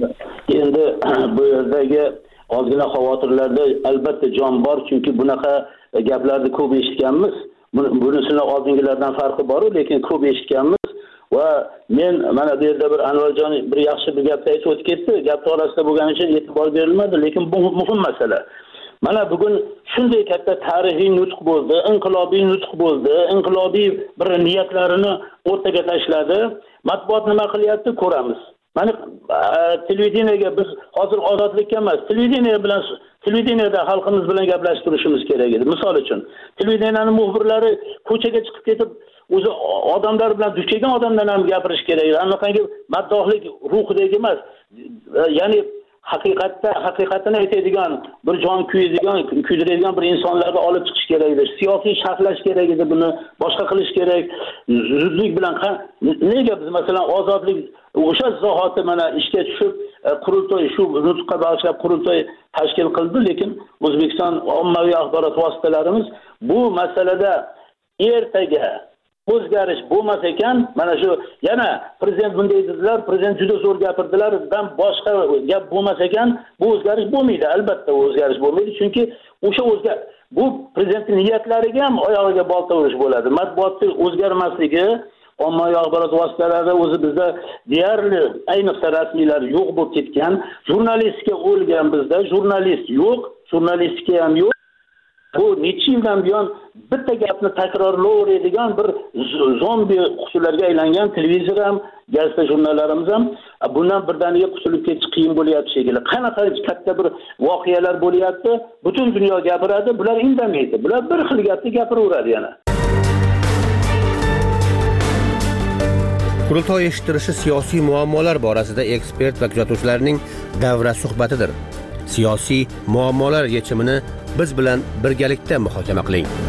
endi bu yerdagi ozgina xavotirlarda albatta jon bor, chunki bunaqa gaplarni ko'p eshitganmiz. Bunisini oldingilardan farqi bor, lekin ko'p eshitganmiz. Va men mana bu yerda bir Anvarjon bir yaxshi bir gap aytib o'tib ketdi. Gap orasida bo'lgani uchun e'tibor berilmadi, lekin bu muhim masala. Mana bugun shunday katta tarixiy nutq bo'ldi, inqilobiy nutq bo'ldi, inqilobiy bir niyatlarini o'rtaga tashladi. Matbuot nima qilyapti ko'ramiz. Mana televideniyaga biz hozir ozodlikka emas, televideniya bilan televideniyada xalqimiz bilan gaplashib turishimiz kerak edi. Misol uchun, televideniyaning muxbirlari ko'chaga chiqib ketib o'zi odamlar bilan duch kelgan odamdan ham gapirish kerak edi. Anaqangi maddohlik ruhidagi emas. Ya'ni haqiqatda haqiqatini aytadigan, bir jon kuyadigan, kuydiradigan bir insonlarni olib chiqish kerak edi. Siyosiy sharhlash kerak edi, buni boshqa qilish kerak. Zudlik bilan nega biz masalan ozodlik o'sha zahoti mana ishga tushib qurultoy shu nutqqa bag'ishlab qurultoy tashkil qildi, lekin O'zbekiston ommaviy axborot vositalarimiz bu masalada ertaga o'zgarish bo'lmas ekan, mana shu yana prezident bunday dedilar, prezident juda zo'r gapirdilar, dan boshqa gap bo'lmas ekan, bu o'zgarish bo'lmaydi, albatta o'zgarish bo'lmaydi, chunki o'sha o'zga bu prezidentning niyatlariga ham oyog'iga bolta urish bo'ladi. Matbuotning o'zgarmasligi, ommaviy axborot vositalarida o'zi bizda deyarli ayniqsa rasmiylar yo'q bo'lib ketgan, jurnalistika o'lgan bizda, jurnalist yo'q, jurnalistika ham yo'q. Bu necha yildan buyon bitta gapni takrorlayveradigan bir zombi quturlarga aylangan televizor ham, gazeta jurnallarimiz ham bundan birdaniga qutulib ketish qiyin bo'lyapti shekilli. Qanaqa katta bir voqealar bo'lyapti, butun dunyo gapiradi, bular indamaydi. Bular bir xil gapni gapiraveradi yana. Qurultoy eshittirishi siyosiy muammolar borasida ekspert va kuzatuvchilarning davra suhbatidir. Siyosiy muammolar yechimini biz bilan birgalikda muhokama qiling.